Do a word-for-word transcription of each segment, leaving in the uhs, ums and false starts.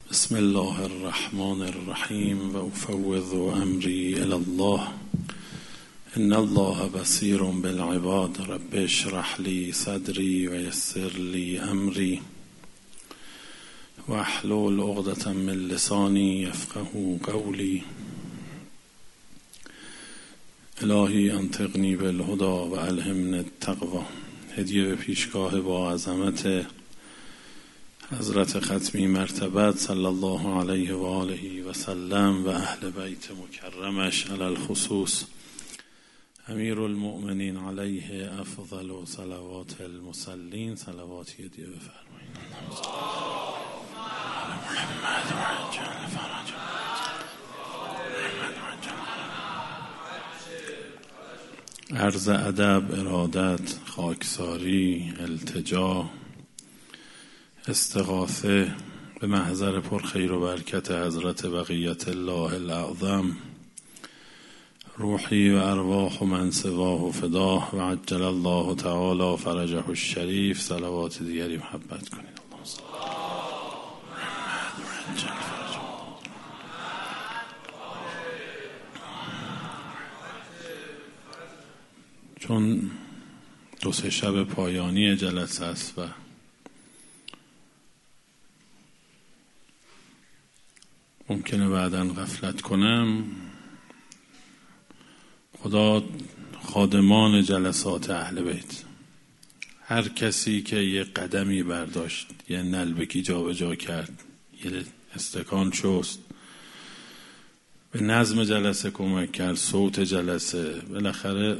بسم الله الرحمن الرحیم و افوض امری الی الله ان الله بصیر بالعباد رب اشرح لی صدری و یسر لی امری واحلل عقدة من لسانی یفقهوا قولی. الهی انطقنی بالهدی و الهمنی التقوی. هدیه به پیشگاه با عظمت حضرت ختمی مرتبت صلی الله علیه و آله و سلم و اهل بیت مکرمش علی الخصوص امیر المؤمنین علیه افضل و صلوات المصلین. صلواتی هدیه بفرمایید. محمد و عجل فرج عرض ادب، ارادت، خاکساری، التجا، استغاثه به محضر پر خیر و برکت حضرت بقیت الله الاعظم، روحی و ارواح من سواه فداه و عجل الله تعالی فرجه الشریف. صلوات دیگری محبت کنید. اللهم صل چون دو سه شب پایانی جلسه است و ممکنه بعداً غفلت کنم، خدا خادمان جلسات اهل بیت، هر کسی که یه قدمی برداشت، یه نلبکی جا به جا کرد، یه استکان شست، به نظم جلسه کمک کرد، صوت جلسه، بالاخره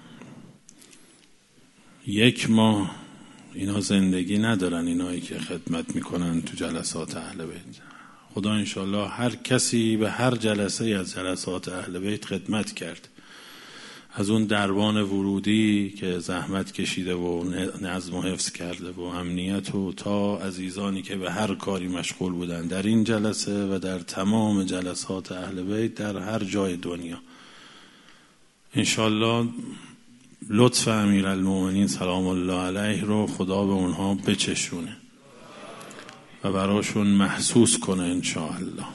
یک ماه اینا زندگی ندارن، اینایی که خدمت میکنن تو جلسات اهل بیت. خدا انشالله هر کسی به هر جلسه از جلسات اهل بیت خدمت کرد، از اون دربان ورودی که زحمت کشیده و نظم و حفظ کرده و امنیت و تا عزیزانی که به هر کاری مشغول بودن در این جلسه و در تمام جلسات اهل بیت در هر جای دنیا، انشالله لطف امیرالمومنین سلام الله علیه رو خدا به اونها بچشونه و براشون محسوس کنه انشاءالله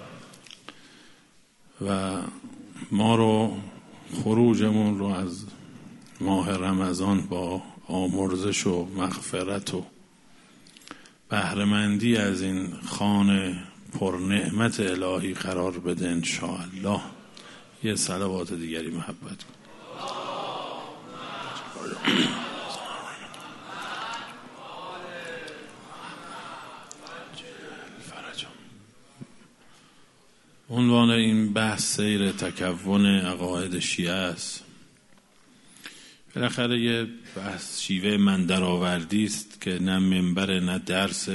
و ما رو خروجمون رو از ماه رمضان با آمرزش و مغفرت و بهره‌مندی از این خانه پر نعمت الهی قرار بده انشاءالله. یه صلوات دیگری محبت کن. عنوان این بحث سیر تکون عقاید شیعه است. بالاخره یه بحث شیوه من درآوردی است که نه منبر نه درس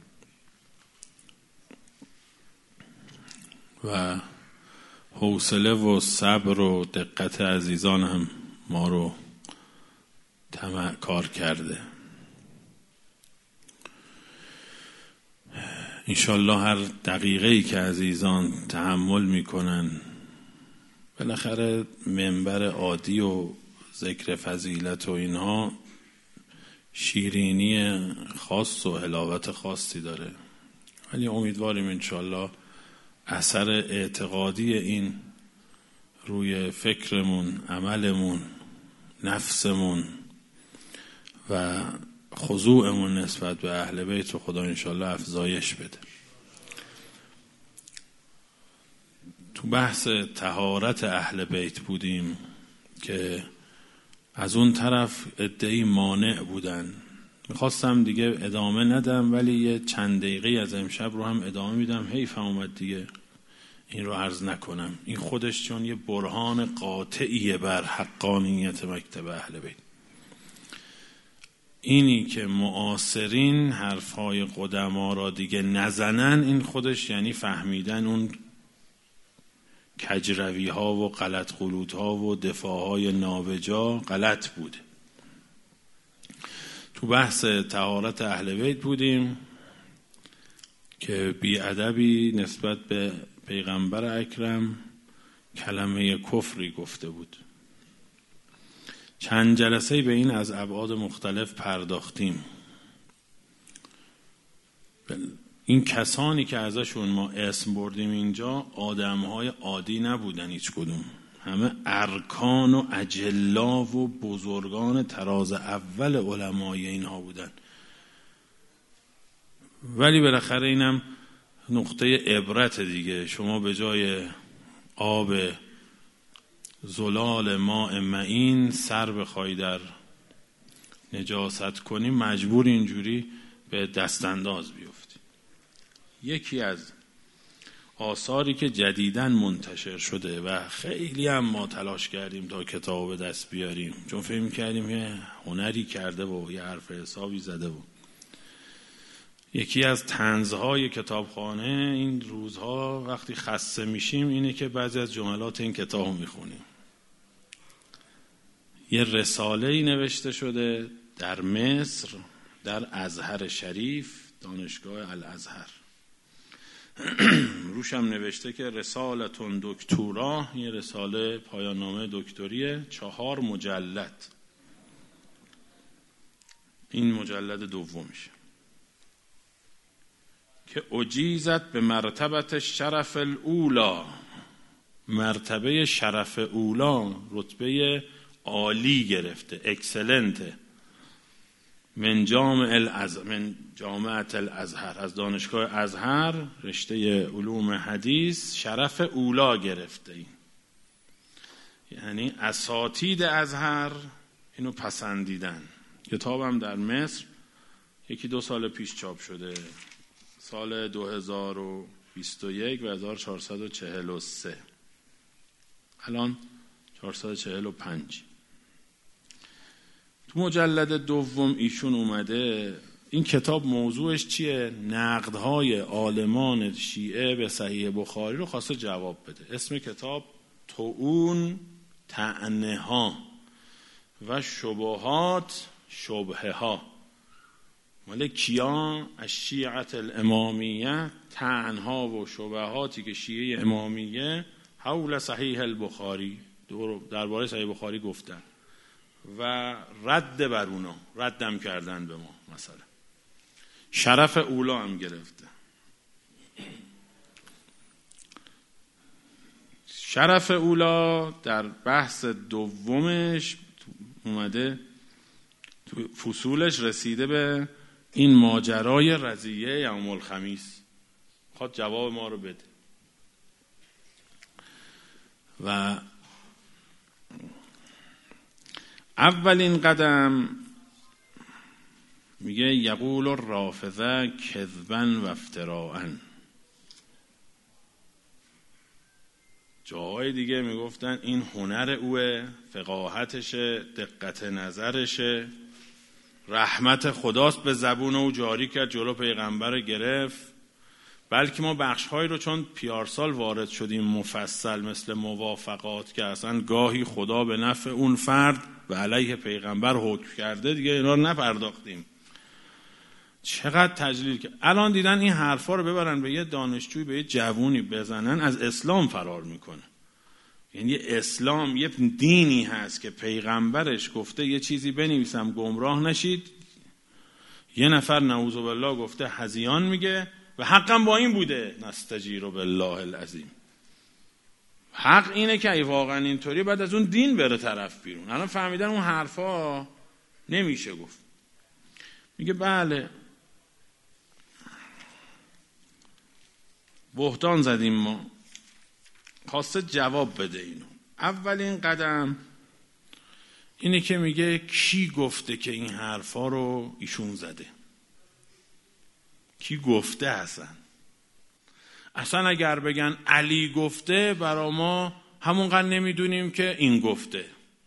و حوصله و صبر و دقت عزیزان هم ما رو طمع کار کرده. انشالله هر دقیقه‌ای که عزیزان تحمل میکنن، بالاخره منبر عادی و ذکر فضیلت و اینها شیرینی خاص و حلاوت خاصی داره، ولی امیدواریم انشالله اثر اعتقادی این روی فکرمون، عملمون، نفسمون و خضوعمون نسبت به اهل بیت رو خدا انشالله افزایش بده. تو بحث طهارت اهل بیت بودیم که از اون طرف ادعی مانع بودن. میخواستم دیگه ادامه ندم ولی یه چند دقیقه از امشب رو هم ادامه میدم، حیف اومد دیگه این رو عرض نکنم. این خودش چون یه برهان قاطعیه بر حقانیت مکتب اهل بیت. اینی که معاصرین حرفهای قدما را دیگه نزنن، این خودش یعنی فهمیدن اون کجروی ها و غلط غلوط ها و دفاع های نابجا غلط بوده. تو بحث طهارت اهل بیت بودیم که بیادبی نسبت به پیغمبر اکرم کلمه کفری گفته بود. چند جلسه به این از ابعاد مختلف پرداختیم. این کسانی که ازشون ما اسم بردیم اینجا آدمهای عادی نبودن هیچ کدوم، همه ارکان و اجلا و بزرگان تراز اول علمای اینها بودن. ولی بالاخره اینم نقطه عبرت دیگه. شما به جای آب زلال ماء معین سر بخوای در نجاست کنی، مجبور اینجوری به دستانداز بیفتی. یکی از آثاری که جدیداً منتشر شده و خیلی هم ما تلاش کردیم تا کتاب به دست بیاریم، چون فهم کردیم یه هنری کرده و یه حرف حسابی زده و یکی از طنزهای کتابخانه این روزها وقتی خسته میشیم اینه که بعضی از جملات این کتاب میخونیم. یه رساله‌ای نوشته شده در مصر، در ازهر شریف، دانشگاه الازهر. روش هم نوشته که رسالتون دکتورا، یه رساله پایان نامه دکتریه، چهار مجلد. این مجلد دومشه که اجیزت به مرتبت شرف الاولا، مرتبه شرف اولا، رتبه عالی گرفته، اکسلنته، من جامع الازهر، من جامعه الازهر، از دانشگاه ازهر رشته علوم حدیث شرف اولا گرفته. این یعنی اساتید ازهر اینو پسندیدن. کتابم در مصر یکی دو سال پیش چاپ شده، سال دو هزار و بیست و یک و هزار و چهارصد و چهل و سه، الان چهارصد و چهل و پنج. تو مجلد دوم ایشون اومده این کتاب موضوعش چیه؟ نقدهای عالمان شیعه به صحیح بخاری رو خواسته جواب بده. اسم کتاب طعون، طعنه ها و شبهات، شبهه ها، مال کیا؟ الشیعه الامامیه، طعنها و شبهاتی که شیعه امامیه حول صحیح البخاری درباره صحیح بخاری گفتن و رد بر اونا، ردم کردن به ما. مثلا شرف اولا هم گرفته. شرف اولا در بحث دومش اومده تو فصولش رسیده به این ماجرای رضیه یوم الخمیس، خواهد جواب ما رو بده. و اولین قدم میگه یقول الرافضه کذبا و افتراءا. جاهای دیگه میگفتن این هنر اوه، فقاهتشه، دقت نظرشه، رحمت خداست به زبون او جاری کرد، جلو پیغمبر گرفت. بلکه ما بخش‌هایی رو چون پیارسال وارد شدیم مفصل، مثل موافقات که اصلا گاهی خدا به نفع اون فرد و علیه پیغمبر حکم کرده، دیگه اینا رو نپرداختیم. چقدر تجلیل که الان دیدن این حرفا رو ببرن به یه دانشجوی، به یه جوونی بزنن، از اسلام فرار میکنه. یعنی یه اسلام، یه دینی هست که پیغمبرش گفته یه چیزی بنویسم گمراه نشید، یه نفر نعوذ بالله گفته هذیان میگه و حقا با این بوده، نستجیر بالله العظیم. حق اینه که ای واقعا اینطوری بعد از اون دین بره طرف بیرون. الان فهمیدن اون حرفا نمیشه گفت. میگه بله بهتان زدیم ما، خواسته جواب بده اینو. اولین قدم اینه که میگه کی گفته که این حرفا رو ایشون زده؟ کی گفته اصلا؟ اصلا اگر بگن علی گفته، برا ما همونقدر نمیدونیم که این گفته.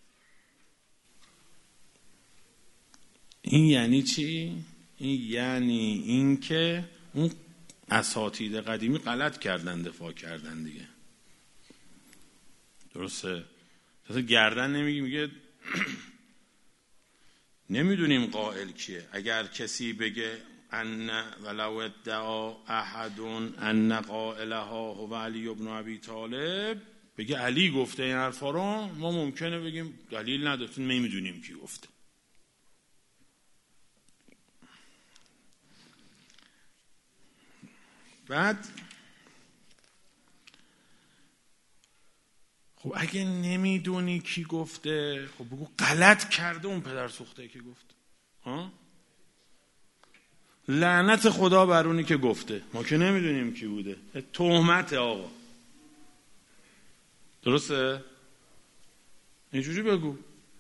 این یعنی چی؟ این یعنی این که اون اساتید قدیمی غلط کردن، دفاع کردن دیگه. درسته؟ مثلا گردن نمیگی، میگه نمیدونیم قائل کیه. اگر کسی بگه ان ولو ادعا احد ان قائلها هو علی ابن ابی طالب، بگه علی گفته این حرفا رو، ما ممکنه بگیم دلیل نداره، نمیدونیم کی گفته. بعد خب اگه نمیدونی کی گفته، خب بگو غلط کرده اون پدر سوخته که گفت. ها؟ لعنت خدا بر اونی که گفته، ما که نمیدونیم کی بوده. تهمت آقا. درسته؟ اینجوری بگو.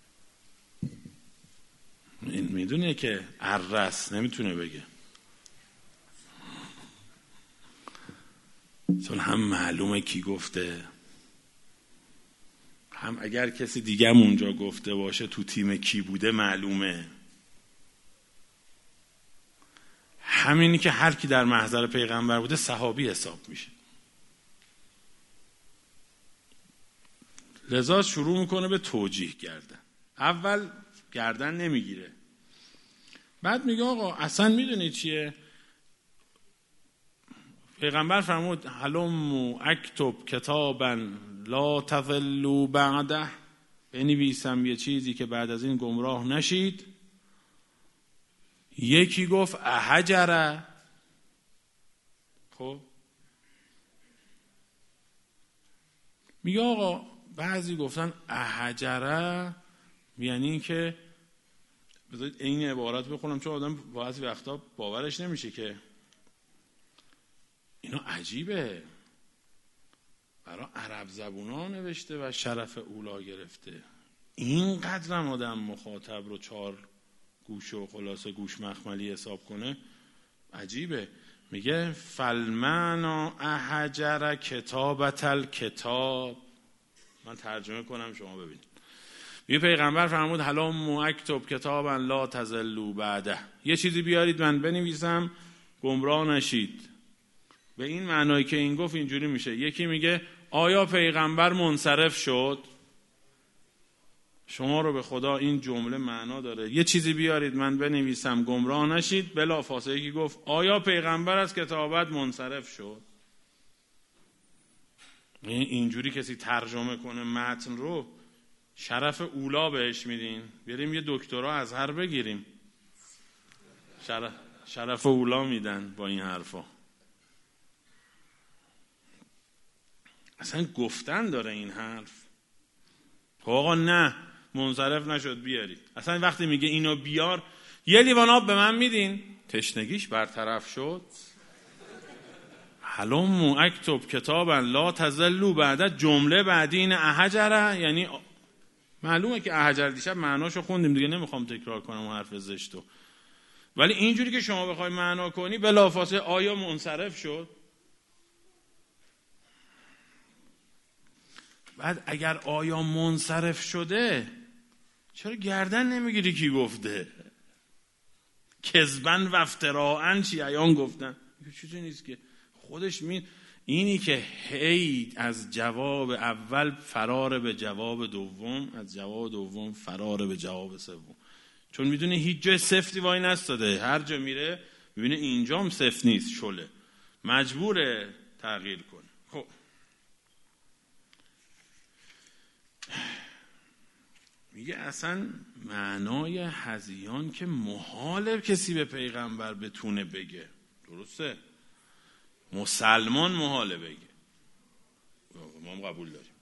این میدونه که عرس نمیتونه بگه، چون هم معلومه کی گفته، هم اگر کسی دیگه هم اونجا گفته باشه تو تیم کی بوده معلومه. همینی که هر کی در محضر پیغمبر بوده صحابی حساب میشه. لذا شروع میکنه به توجیه کردن. اول گردن نمیگیره، بعد میگه آقا اصلا میدونی چیه؟ پیغمبر فرمود هلموا اکتب کتابا لا تضلوا بعده، بنویسم یه چیزی که بعد از این گمراه نشید. یکی گفت احجره. خب میگه آقا بعضی گفتن احجره یعنی این که بذارید این عبارت بخونم چون آدم بعضی وقتا باورش نمیشه که اینا عجیبه، برای عرب زبونا نوشته و شرف اولا گرفته. اینقدر آدم مخاطب رو چهار گوش و خلاصه گوش مخملی حساب کنه عجیبه. میگه فالمعنا احجر کتابت الکتاب. من ترجمه کنم شما ببینید. میگه پیغمبر فرمود هلموا اکتب کتابا لا تضلوا بعده، یه چیزی بیارید من بنویسم گمراه نشید. به این معنایی که این گفت اینجوری میشه. یکی میگه آیا پیغمبر منصرف شد؟ شما رو به خدا این جمله معنا داره. یه چیزی بیارید من بنویسم گمراه نشید. بلافاصله یکی گفت آیا پیغمبر از کتابت منصرف شد؟ اینجوری کسی ترجمه کنه متن رو شرف اولا بهش میدین. بریم یه دکترا از هر بگیریم، شرف, شرف اولا میدن با این حرفا. اصلا گفتن داره این حرف. آقا نه منصرف نشد بیارید. اصلا وقتی میگه اینو بیار، یه لیوان آب به من میدین، تشنگیش برطرف شد. هلموا اکتب کتابا لا تضلوا بعده، جمله بعدی این احجره، یعنی معلومه که احجر دیشب معناشو خوندیم دیگه، نمیخوام تکرار کنم اون حرف زشتو. ولی اینجوری که شما بخوای معنا کنی بلافاصله آیا منصرف شد؟ بعد اگر آیا منصرف شده چرا گردن نمیگیری کی گفته؟ کذبن و افتراعن شیعیان گفتن. چیزی نیست که خودش می اینی که هی از جواب اول فرار به جواب دوم، از جواب دوم فرار به جواب سوم، چون میدونه هیچ جای سفتی وای نستاده. هر جا میره میبینه اینجام سفت نیست، شله، مجبوره تغییر کنه. خب میگه اصلا معنای هذیان که محاله کسی به پیغمبر بتونه بگه. درسته؟ مسلمان محاله بگه، ما هم قبول داریم.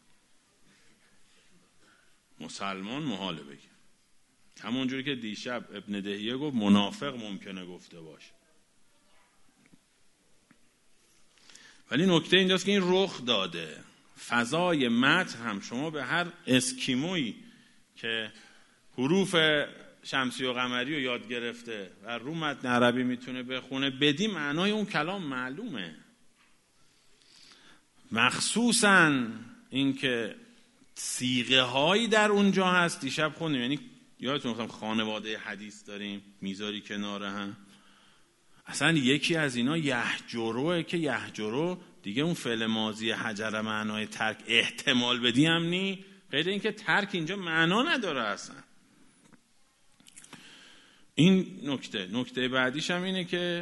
مسلمان محاله بگه، همونجوری که دیشب ابن دهیه گفت منافق ممکنه گفته باشه. ولی نکته اینجاست که این رخ داده. فضای متن هم شما به هر اسکیمویی که حروف شمسی و قمری رو یاد گرفته و رو متن عربی میتونه بخونه بدی، معنای اون کلام معلومه. مخصوصاً این که صیغه هایی در اونجا هست. دیشب خوندیم، یعنی یادتون گفتم خانواده حدیث داریم میذاری کنار هم. اصلا یکی از اینا یهجروه که یهجرو دیگه اون فعل ماضی حجر معنای ترک احتمال بدی هم نی، غیر این که ترک اینجا معنا نداره اصلا. این نکته. نکته بعدیش هم اینه که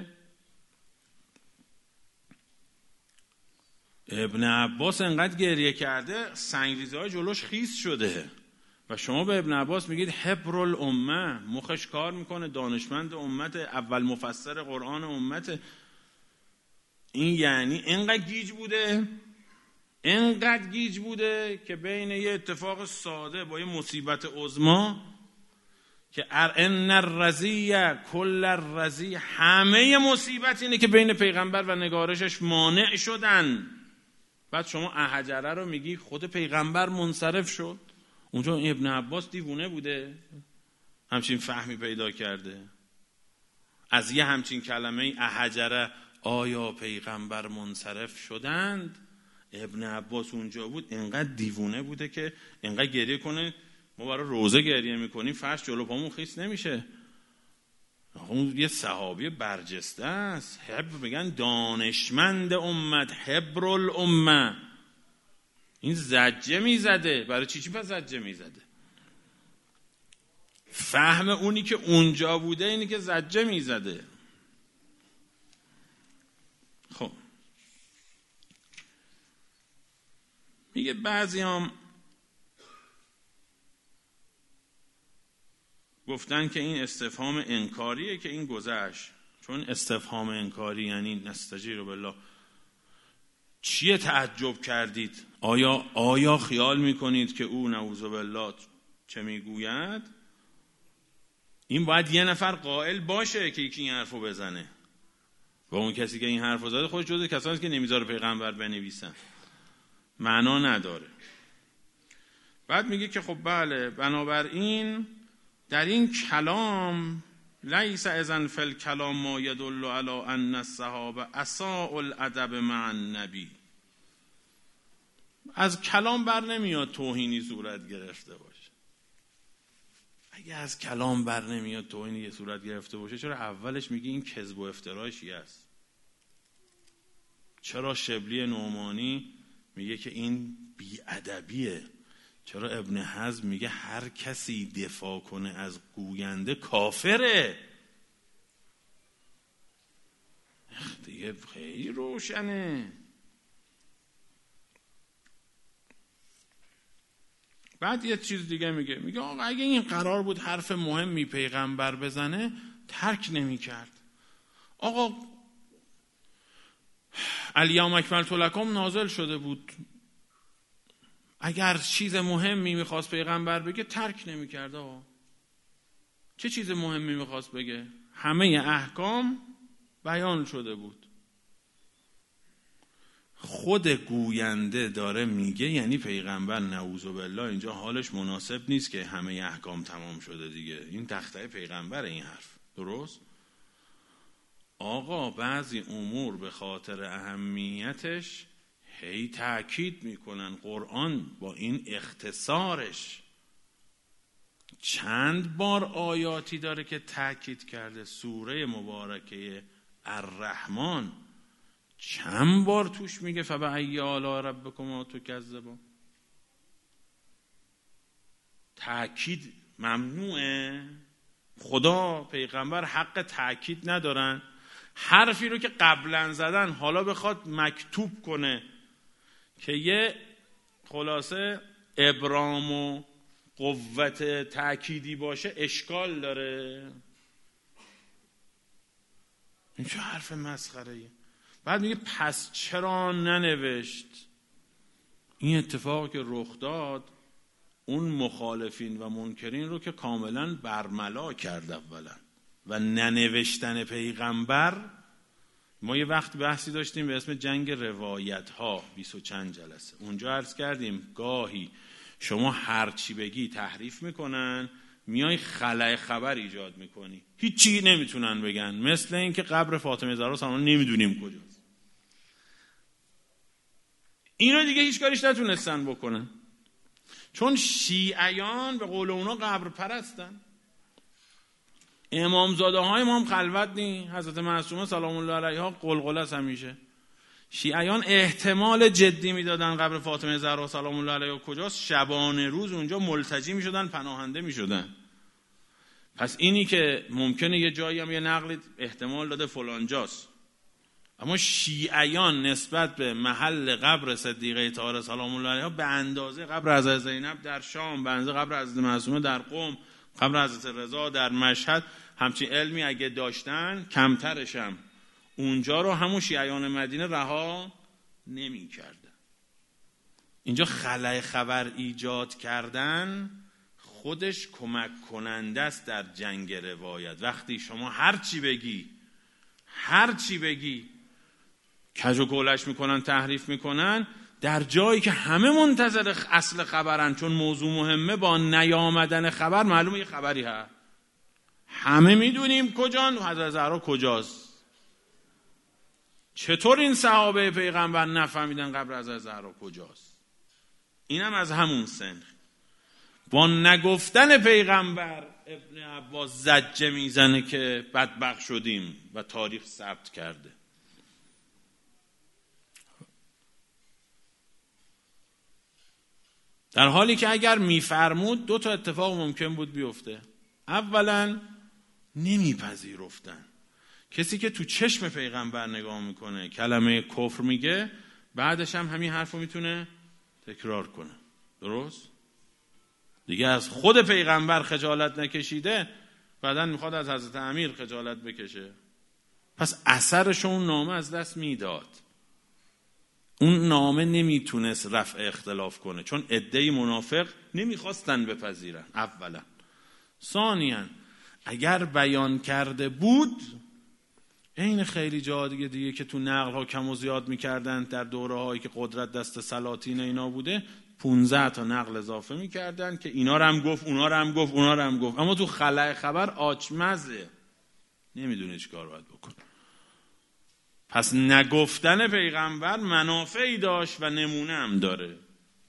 ابن عباس انقدر گریه کرده سنگریزه های جلوش خیس شده و شما به ابن عباس میگید حبر الامه، مخش کار میکنه، دانشمند امت، اول مفسر قرآن امت. این یعنی اینقدر گیج بوده، اینقدر گیج بوده که بین یه اتفاق ساده با یه مصیبت عظما که ان الرضی کل الرضی، همه مصیبت اینه که بین پیغمبر و نگارشش مانع شدن. بعد شما احجره رو میگی خود پیغمبر منصرف شد. اونجا ابن عباس دیوونه بوده همچین فهمی پیدا کرده از یه همچین کلمه احجره آیا پیغمبر منصرف شدند؟ ابن عباس اونجا بود، اینقدر دیوونه بوده که اینقدر گریه کنه ما برای روزه گریه میکنیم فرش جلو پامون خیس نمیشه. اون یه صحابی برجسته است، حبر بگن دانشمند امت، حبر الامه. این زجه میزده. برای چی چی پس زجه میزده؟ فهم اونی که اونجا بوده اینی که زجه میزده. خب میگه بعضی هم گفتن که این استفهام انکاریه که این گذشت، چون استفهام انکاری یعنی نستجیر بالله. چیه تعجب کردید؟ آیا آیا خیال میکنید که او نعوذ بالله چه میگوید؟ این باید یه نفر قائل باشه که یکی این حرفو بزنه و اون کسی که این حرفو زده خودش جزو کسانی که نمیذاره پیغمبر بنویسن، معنا نداره. بعد میگه که خب بله، بنابراین در این کلام لیس اذن فی الکلام ما یدل علی ان الصحابه اساء الادب مع النبی. از کلام بر نمیاد توهینی صورت گرفته باشه. اگه از کلام بر نمیاد توهینی صورت گرفته باشه چرا اولش میگی این کذب و افترای شیعه است؟ چرا شبلی نعمانی میگه که این بی‌ادبیه؟ چرا ابن حزم میگه هر کسی دفاع کنه از گوینده کافره؟ دیگه خیلی روشنه. بعد یه چیز دیگه میگه، میگه آقا اگه این قرار بود حرف مهمی پیغمبر بزنه ترک نمیکرد. آقا الیوم اکملت لکم نازل شده بود، اگر چیز مهمی میخواست پیغمبر بگه ترک نمیکرد. آقا چه چیز مهمی میخواست بگه؟ همه احکام بیان شده بود. خود گوینده داره میگه یعنی پیغمبر نعوذ بالله اینجا حالش مناسب نیست که همه احکام تمام شده دیگه. این تخته پیغمبر این حرف درست؟ آقا بعضی امور به خاطر اهمیتش هی تأکید میکنن. قرآن با این اختصارش چند بار آیاتی داره که تأکید کرده. سوره مبارکه الرحمن چند بار توش میگه فبأی آلاء ربکما تکذبان. تأکید ممنوعه. خدا پیغمبر حق تأکید ندارن. حرفی رو که قبلا زدن حالا بخواد مکتوب کنه که یه خلاصه ابرام و قوت تأکیدی باشه اشکال داره. این چه حرف مسخره‌ایه؟ بعد میگه پس چرا ننوشت؟ این اتفاق که رخ داد اون مخالفین و منکرین رو که کاملا برملا کرد اولا. و ننوشتن پیغمبر، ما یه وقت بحثی داشتیم به اسم جنگ روایت ها، بیست و چند جلسه. اونجا عرض کردیم گاهی شما هر چی بگی تحریف میکنن، میای خلأ خبر ایجاد میکنی، هیچی نمیتونن بگن. مثل این که قبر فاطمه زهرا سلام نمیدونیم کجاست. اینو دیگه هیچ کاریش نتونستن بکنن، چون شیعیان به قول اونا قبر پرستن. امامزاده های ما هم خلوت نی. حضرت معصومه سلام الله علیها قلقله است همیشه. شیعیان احتمال جدی میدادن قبر فاطمه زهرا سلام الله علیها کجاست، شبانه روز اونجا ملتجی میشدن، پناهنده میشدن. پس اینی که ممکنه یه جایی هم یه نقلی احتمال داده فلان جاست، اما شیعیان نسبت به محل قبر صدیقه طاهره سلام الله علیها به اندازه قبر حضرت زینب در شام، به اندازه قبر حضرت معصومه در قم، قبر حضرت رضا در مشهد همچین علمی اگه داشتن، کمترش هم اونجا رو همون شیعیان مدینه رها نمی کردن. اینجا خلأ خبر ایجاد کردن خودش کمک کننده است در جنگ روایت. وقتی شما هر چی بگی هر چی بگی کج و کولش میکنن، تحریف میکنن، در جایی که همه منتظر اصل خبرن، چون موضوع مهمه، با نیامدن خبر معلومه یه خبری هست. همه میدونیم کجان، حضرت زهرا کجاست. چطور این صحابه پیغمبر نفهمیدن قبر حضرت زهرا کجاست؟ اینم از همون سن. با نگفتن پیغمبر ابن عباس زجه میزنه که بدبخت شدیم و تاریخ ثبت کرده. در حالی که اگر میفرمود دو تا اتفاق ممکن بود بیفته. اولا نمیپذیرفتن. کسی که تو چشم پیغمبر نگاه میکنه کلمه کفر میگه، بعدش هم همین حرفو میتونه تکرار کنه. درست؟ دیگه از خود پیغمبر خجالت نکشیده، بعداً میخواد از حضرت امیر خجالت بکشه. پس اثرش اون نامه از دست میداد. اون نامه نمیتونست رفع اختلاف کنه، چون عده‌ای منافق نمیخواستن بپذیرن. اولا. ثانیاً اگر بیان کرده بود، این خیلی جا دیگه دیگه که تو نقل ها کم و زیاد میکردن در دوره هایی که قدرت دست سلاطین اینا بوده، پونزده تا نقل اضافه میکردن که اینا رو هم گفت، اونا رو هم گفت، اونا رو هم گفت. اما تو خلأ خبر آچمزه، نمیدونه چی کار باید بکنه. پس نگفتن پیغمبر منافعی داشت و نمونه هم داره.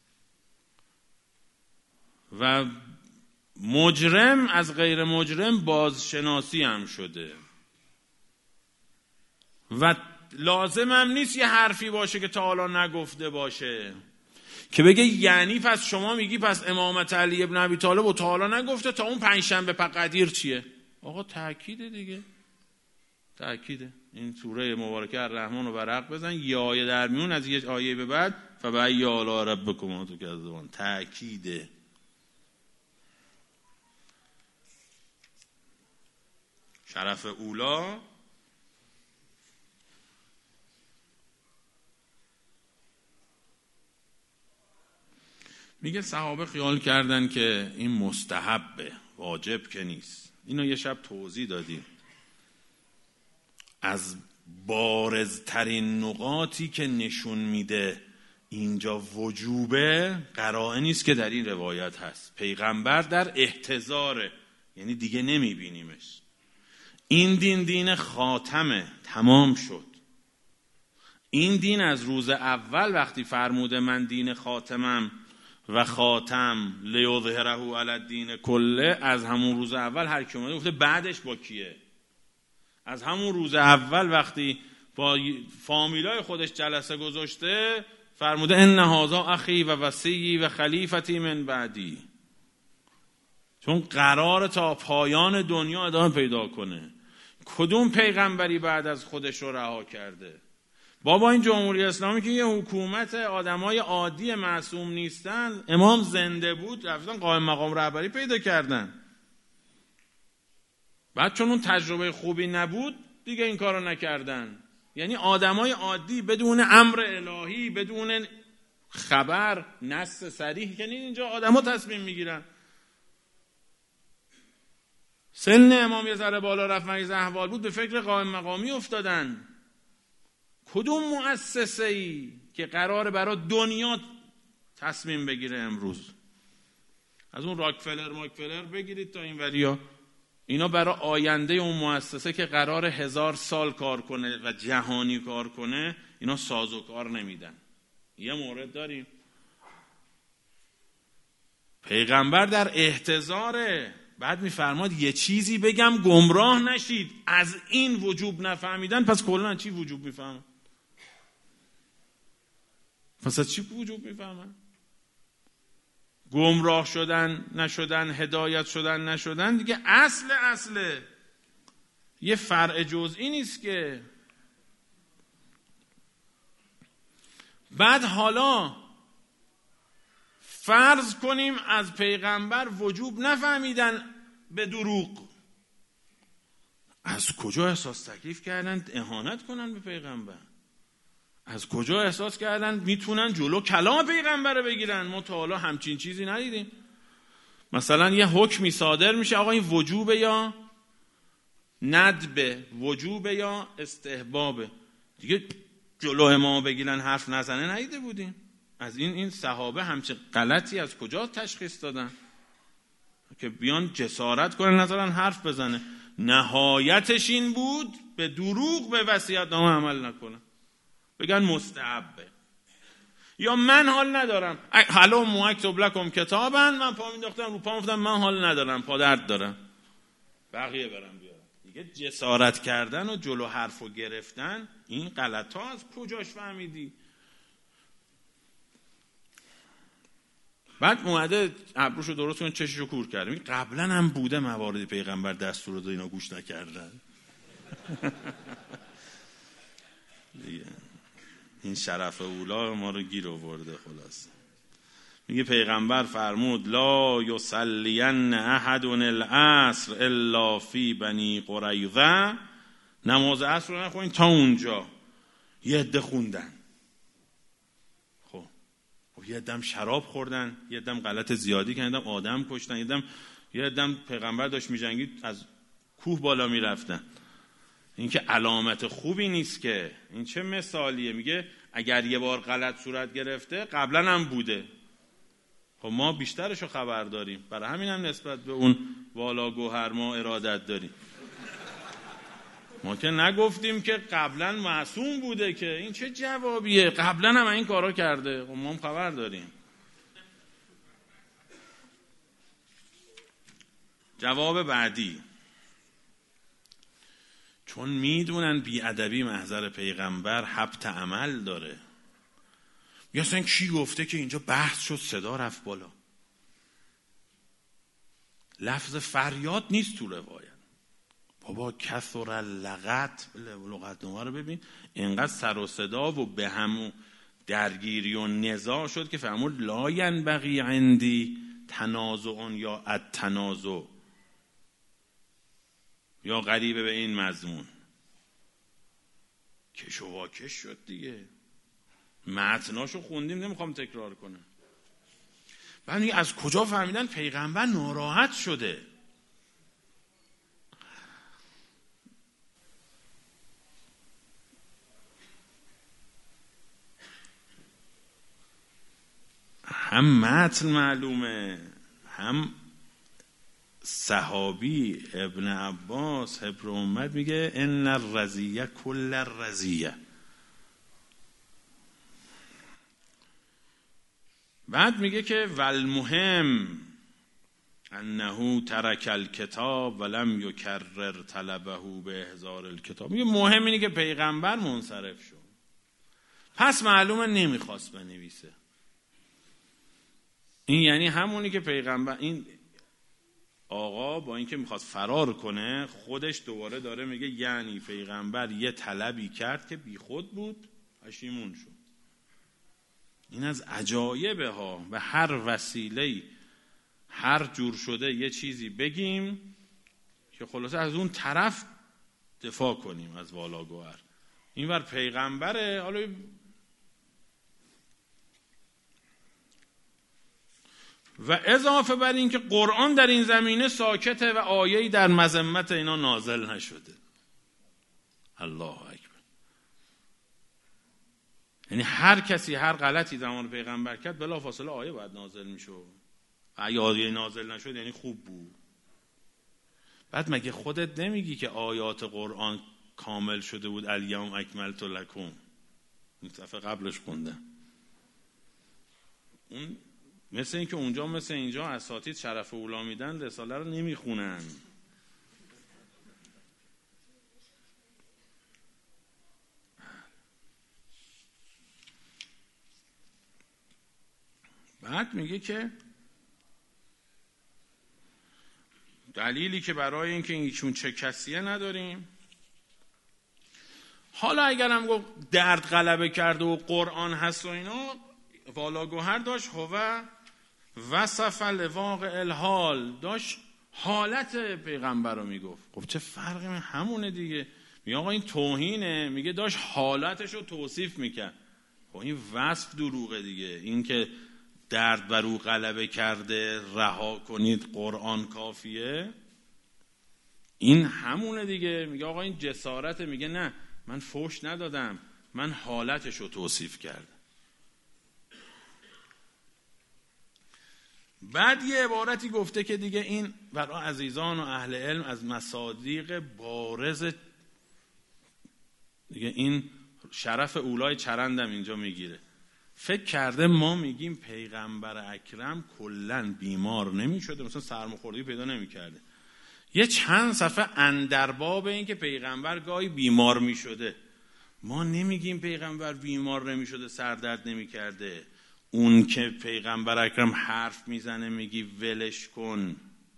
و مجرم از غیر مجرم بازشناسی هم شده. و لازم هم نیست یه حرفی باشه که تا حالا نگفته باشه که بگه یعنی پس شما میگی پس امامت علی ابن ابی طالب و تا حالا نگفته، تا اون پنجشنبه قدیر چیه؟ آقا تأکیده دیگه، تأکیده. این سوره مبارکه الرحمن رو ورق بزن، یه آیه در میون، از یه آیه به بعد فبأی آلاء ربکما تکذبان، تأکیده. شرف اولا میگه صحابه خیال کردن که این مستحبه، واجب که نیست. اینو یه شب توضیح دادیم. از بارزترین نقاطی که نشون میده اینجا وجوبه قرائن نیست که در این روایت هست. پیغمبر در احتضاره، یعنی دیگه نمیبینیمش. این دین دین خاتمه، تمام شد. این دین از روز اول وقتی فرموده من دین خاتمم و خاتم لیظهره علی الدین کله، از همون روز اول هر کی اومده گفته بعدش با کیه. از همون روز اول وقتی با فامیلای خودش جلسه گذاشته فرموده ان هذا اخی و وصی و خلیفتی من بعدی، چون قرار تا پایان دنیا ادامه پیدا کنه. کدوم پیغمبری بعد از خودش رو رها کرده؟ بابا این جمهوری اسلامی که یه حکومت آدمای عادی معصوم نیستن، امام زنده بود رفتن قائم مقام رهبری پیدا کردن. بعد چون اون تجربه خوبی نبود دیگه این کارو نکردن. یعنی آدمای عادی بدون امر الهی، بدون خبر نص صریح، یعنی اینجا آدما تصمیم میگیرن. سن امام یه ذره بالا رفت، مریض احوال بود، به فکر قائم مقامی افتادن. کدوم مؤسسه‌ای که قراره برای دنیا تصمیم بگیره امروز؟ از اون راکفلر ماکفلر بگیرید تا این وریا، اینا برای آینده اون مؤسسه که قرار هزار سال کار کنه و جهانی کار کنه، اینا سازوکار نمیدن. یه مورد داریم، پیغمبر در احتضاره. بعد میفرماد یه چیزی بگم گمراه نشید. از این وجوب نفهمیدن، پس کلا چی وجوب میفهمن؟ پس از چی وجوب میفهمن؟ گمراه شدن نشدن، هدایت شدن نشدن، دیگه اصل اصله، یه فرع جزئی نیست که. بعد حالا فرض کنیم از پیغمبر وجوب نفهمیدن به دروغ، از کجا احساس تکلیف کردن اهانت کنن به پیغمبر؟ از کجا احساس کردن میتونن جلو کلام پیغمبر رو بگیرن؟ ما تا حالا همچین چیزی ندیدیم. مثلا یه حکمی صادر میشه، آقا این وجوبه یا ندبه، وجوبه یا استحبابه، دیگه جلو ما بگیرن حرف نزنه ندیده بودیم. از این این صحابه همچه غلطی از کجا تشخیص دادن که بیان جسارت کنن نذارن حرف بزنه؟ نهایتش این بود به دروغ به وصیت نامه عمل نکنن، بگن مستحبه، یا من حال ندارم، حالا مکتوب لکم کتابن، من پا مینداختم رو پا گفتم من حال ندارم، پا درد دارم، بقیه برم بیارم. دیگه جسارت کردن و جلو حرفو گرفتن، این غلط ها از کجاش فهمیدی؟ بعد اومده ابروشو درست کن، چششو کور کرده، میگه قبلا هم بوده مواردی پیغمبر دستور داد اینا گوش نکردن. دیگه این شرف اولا ما رو گیر آورده. خلاص میگه پیغمبر فرمود لا یصلین احد العصر الا فی بنی قریظه، نماز عصر رو نخونین تا اونجا. یه عده خوندن، خب یه عده شراب خوردن، یه عده غلط زیادی کردن، آدم کشتن، یه عده یه عده پیغمبر داشت میجنگید از کوه بالا میرفتن. این که علامت خوبی نیست که. این چه مثالیه؟ میگه اگر یه بار غلط صورت گرفته قبلا هم بوده. خب ما بیشترشو خبر داریم، برای همین هم نسبت به اون والا گوهر ما ارادت داریم. ما که نگفتیم که قبلا معصوم بوده، که این چه جوابیه؟ قبلا هم این کارا کرده، خب ما هم خبر داریم. جواب بعدی، چون میدونن بیادبی محضر پیغمبر حبط عمل داره. یا اصلا کی گفته که اینجا بحث شد صدا رفت بالا؟ لفظ فریاد نیست تو روایت. بابا کثر لغت، لغت نما رو ببین، اینقدر سر و صدا و به هم درگیری و نزاع شد که فرمود لا ینبغی عندی تنازع یا التنازع، یا قریبه به این مضمون. کش و واکش شد دیگه. متناشو خوندیم، نمیخوام تکرار کنم. بعد میگه از کجا فهمیدن پیغمبر ناراحت شده؟ هم متن معلومه، هم صحابی ابن عباس حبر امت میگه ان الرزیه کل الرزیه. بعد میگه که والمهم انه ترک الکتاب ولم یکرر طلبه به احضار الکتاب. میگه مهم اینه که پیغمبر منصرف شد، پس معلومه نمیخواست بنویسه. این یعنی همونی که پیغمبر، این آقا با اینکه میخواد فرار کنه خودش دوباره داره میگه یعنی پیغمبر یه طلبی کرد که بی خود بود، پشیمون شد. این از عجایبه ها. به هر وسیله‌ای هر جور شده یه چیزی بگیم که خلاصه از اون طرف دفاع کنیم از والاگوهر. این ور پیغمبره. حالا و اضافه بر این که قرآن در این زمینه ساکته و آیه‌ای در مذمت اینا نازل نشده. الله اکبر. یعنی هر کسی هر غلطی زمان پیغمبر کرد بلافاصله آیه باید نازل میشه. اگه آیه نازل نشد یعنی خوب بود. بعد مگه خودت نمیگی که آیات قرآن کامل شده بود؟ الیوم اکملت لکم، این صفحه قبلش خوندم. اون مثل این که اونجا مثل اینجا اساتید شرف اولا میدن، رساله رو نمیخونن. بعد میگه که دلیلی که برای اینکه این چون چه کسیه نداریم. حالا اگرم گفت درد غلبه کرده و قرآن هست و اینا، والا گوهر داشت هو وصف لواقع الحال، داشت حالت پیغمبر رو میگفت. خب چه فرقی من همونه دیگه. میگه آقا این توهینه، میگه داشت حالتش رو توصیف میکرد. خب این وصف دروغه دیگه. این که درد بر او غلبه کرده رها کنید قرآن کافیه، این همونه دیگه. میگه آقا این جسارته، میگه نه من فحش ندادم، من حالتش رو توصیف کردم. بعد یه عبارتی گفته که دیگه این برای عزیزان و اهل علم از مصادیق بارز دیگه، این شرف اولای چرندم اینجا میگیره. فکر کرده ما میگیم پیغمبر اکرم کلن بیمار نمیشده، مثلا سرماخوردگی پیدا نمیکرده. یه چند صفحه اندرباب این که پیغمبر گاهی بیمار میشده. ما نمیگیم پیغمبر بیمار نمیشده، سردرد نمیکرده. اون که پیغمبر اکرم حرف میزنه میگی ولش کن،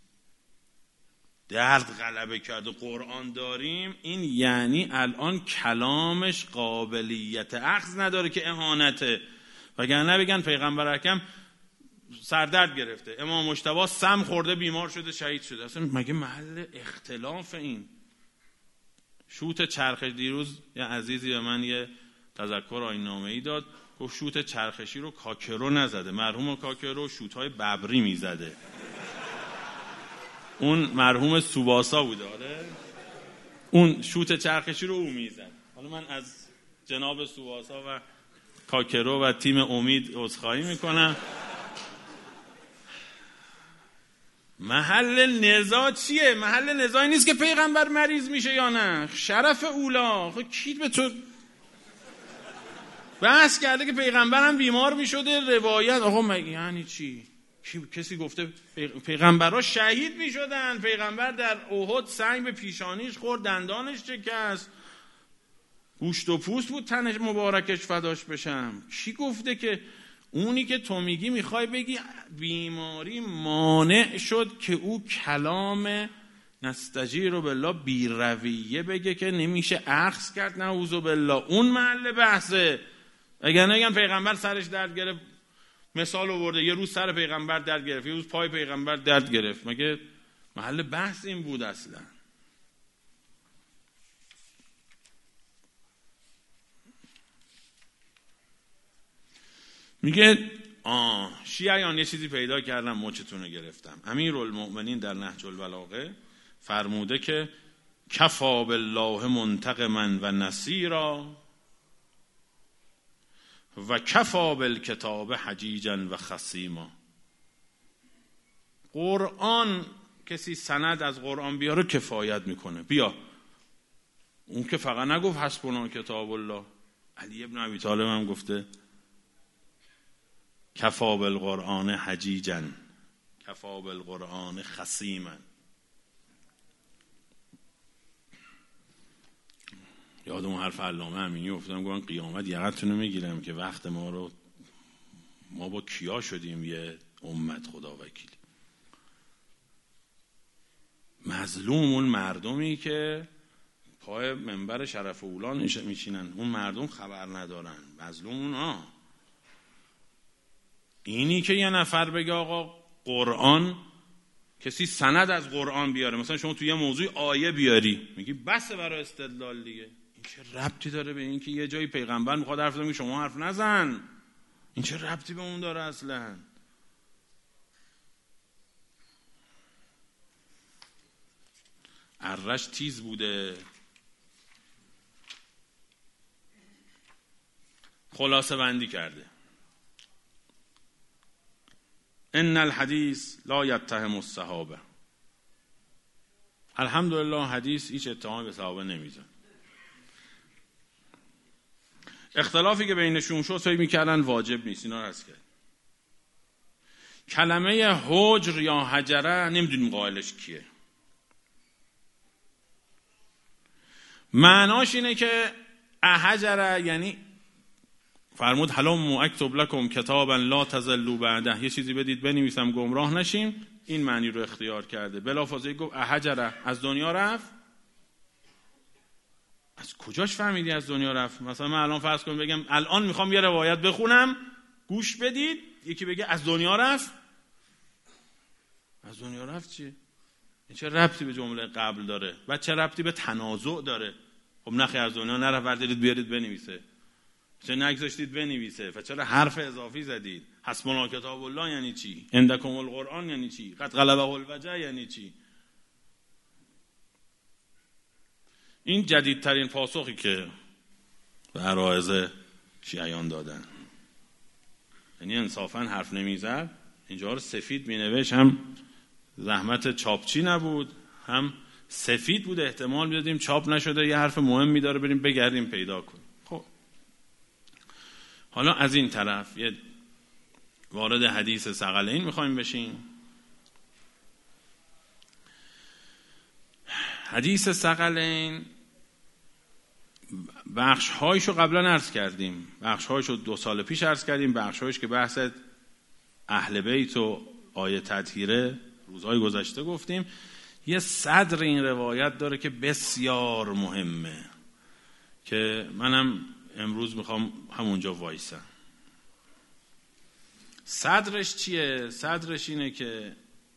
درد غلبه کرده، قرآن داریم، این یعنی الان کلامش قابلیت اخذ نداره که اهانته. وگرنه بگن پیغمبر اکرم سردرد گرفته، امام مجتبی سم خورده بیمار شده شهید شده. اصلا مگه محل اختلاف این؟ شوت چرخش، دیروز یه عزیزی به من یه تذکر آیین‌نامه‌ای داد، گفت شوت چرخشی رو کاکرو نزده، مرحوم کاکرو شوت‌های ببری میزده. اون مرحوم سوباسا بوده، آره اون شوت چرخشی رو او میزد. حالا من از جناب سوباسا و کاکرو و تیم امید عذرخواهی میکنم. محل نزاع چیه؟ محل نزاعی نیست که پیغمبر مریض میشه یا نه. شرف اولا. خب کی به تو بحث کرده که پیغمبرم بیمار میشده؟ روایت آقا یعنی چی؟ کسی گفته پیغمبرها شهید میشدن؟ پیغمبر در احد سنگ به پیشانیش خورد، دندانش شکست، گوشت و پوست بود تنش مبارکش فداش بشم. کی گفته که اونی که تو میگی میخوای بگی بیماری مانع شد که او کلام نستجیر بالله بی رویه بگه که نمیشه اخذ کرد؟ نعوذ بالله. اون محل بحثه. اگر نگن پیغمبر سرش درد گرفت، مثال آورده یه روز سر پیغمبر درد گرفت، یه روز پای پیغمبر درد گرفت، مگه محل بحث این بود اصلا؟ میگه آه شیعیان یه چیزی پیدا کردم مچتون رو گرفتم. امیرالمؤمنین در نهج البلاغه فرموده که کفا بالله منتقما و نصیرا و کفا بالکتاب حجیجا و خصیما. قرآن کسی سند از قرآن بیاره کفایت میکنه. بیا اون که فقط نگفت حسبنا کتاب الله، علی ابن ابی طالب هم گفته کفا بالقرآن حجیجا کفا بالقرآن خصیما. یاد اون حرف علامه امینی افتادم، گفتن قیامت یقتونو میگیرم که وقت ما رو ما با کیا شدیم یه امت خدا وکیلی. مظلوم اون مردمی که پای منبر شرف اولا میشینن، اون مردم خبر ندارن. مظلوم اون ها. اینی که یه نفر بگه آقا قرآن، کسی سند از قرآن بیاره، مثلا شما توی یه موضوع آیه بیاری میگی بس برای استدلال دیگه، این چه ربطی داره به این که یه جایی پیغمبر میخواد حرف بزنه شما حرف نزن؟ این چه ربطی به اون داره اصلا؟ ارش تیز بوده. خلاصه بندی کرده ان الحدیث لا یتهم الصحابه. الحمدلله حدیث هیچ اتهامی به صحابه نمیزنه. اختلافی که بینشون شد فکر میکردن واجب نیست، اینا رو هست کرد. کلمه حجر یا حجره نمیدونیم قائلش کیه. معناش اینه که احجره یعنی فرمود هلم اکتب لکم کتابا لا تضلوا بعده، یه چیزی بدید بنویسم گمراه نشیم. این معنی رو اختیار کرده. بلافاصله گفت احجره، از دنیا رفت. از کجاش فهمیدی از دنیا رفت؟ مثلا من الان فرض کنم بگم الان میخوام یه روایت بخونم، گوش بدید، یکی بگه از دنیا رفت. از دنیا رفت چیه؟ چه ربطی به جمله قبل داره؟ و چه ربطی به تنازع داره؟ خب نخی از دنیا نرفت بردارید بیارید بنویسه، چه نگذاشتید بنویسه؟ و چرا حرف اضافی زدید؟ حسبنا کتاب الله یعنی چی؟ عندکم القرآن یعنی چی؟ قد غلبه الوجع یعنی چی؟ این جدیدترین پاسخی که به عرایض شیعیان دادن. یعنی انصافا حرف نمیزد، اینجا رو سفید مینوشت، هم زحمت چاپچی نبود، هم سفید بود، احتمال میدادیم چاپ نشده یه حرف مهمی داره بریم بگردیم پیدا کنیم. خب حالا از این طرف یه وارد حدیث ثقلین میخوایم بشیم. حدیث ثقلین بخش هایشو قبلا عرض کردیم، بخش هایشو دو سال پیش عرض کردیم، بخش هایش که بحث اهل بیت و آیه تطهیره روزهای گذشته گفتیم. یه صدر این روایت داره که بسیار مهمه که منم امروز میخوام همونجا وایسم. صدرش چیه؟ صدرش اینه که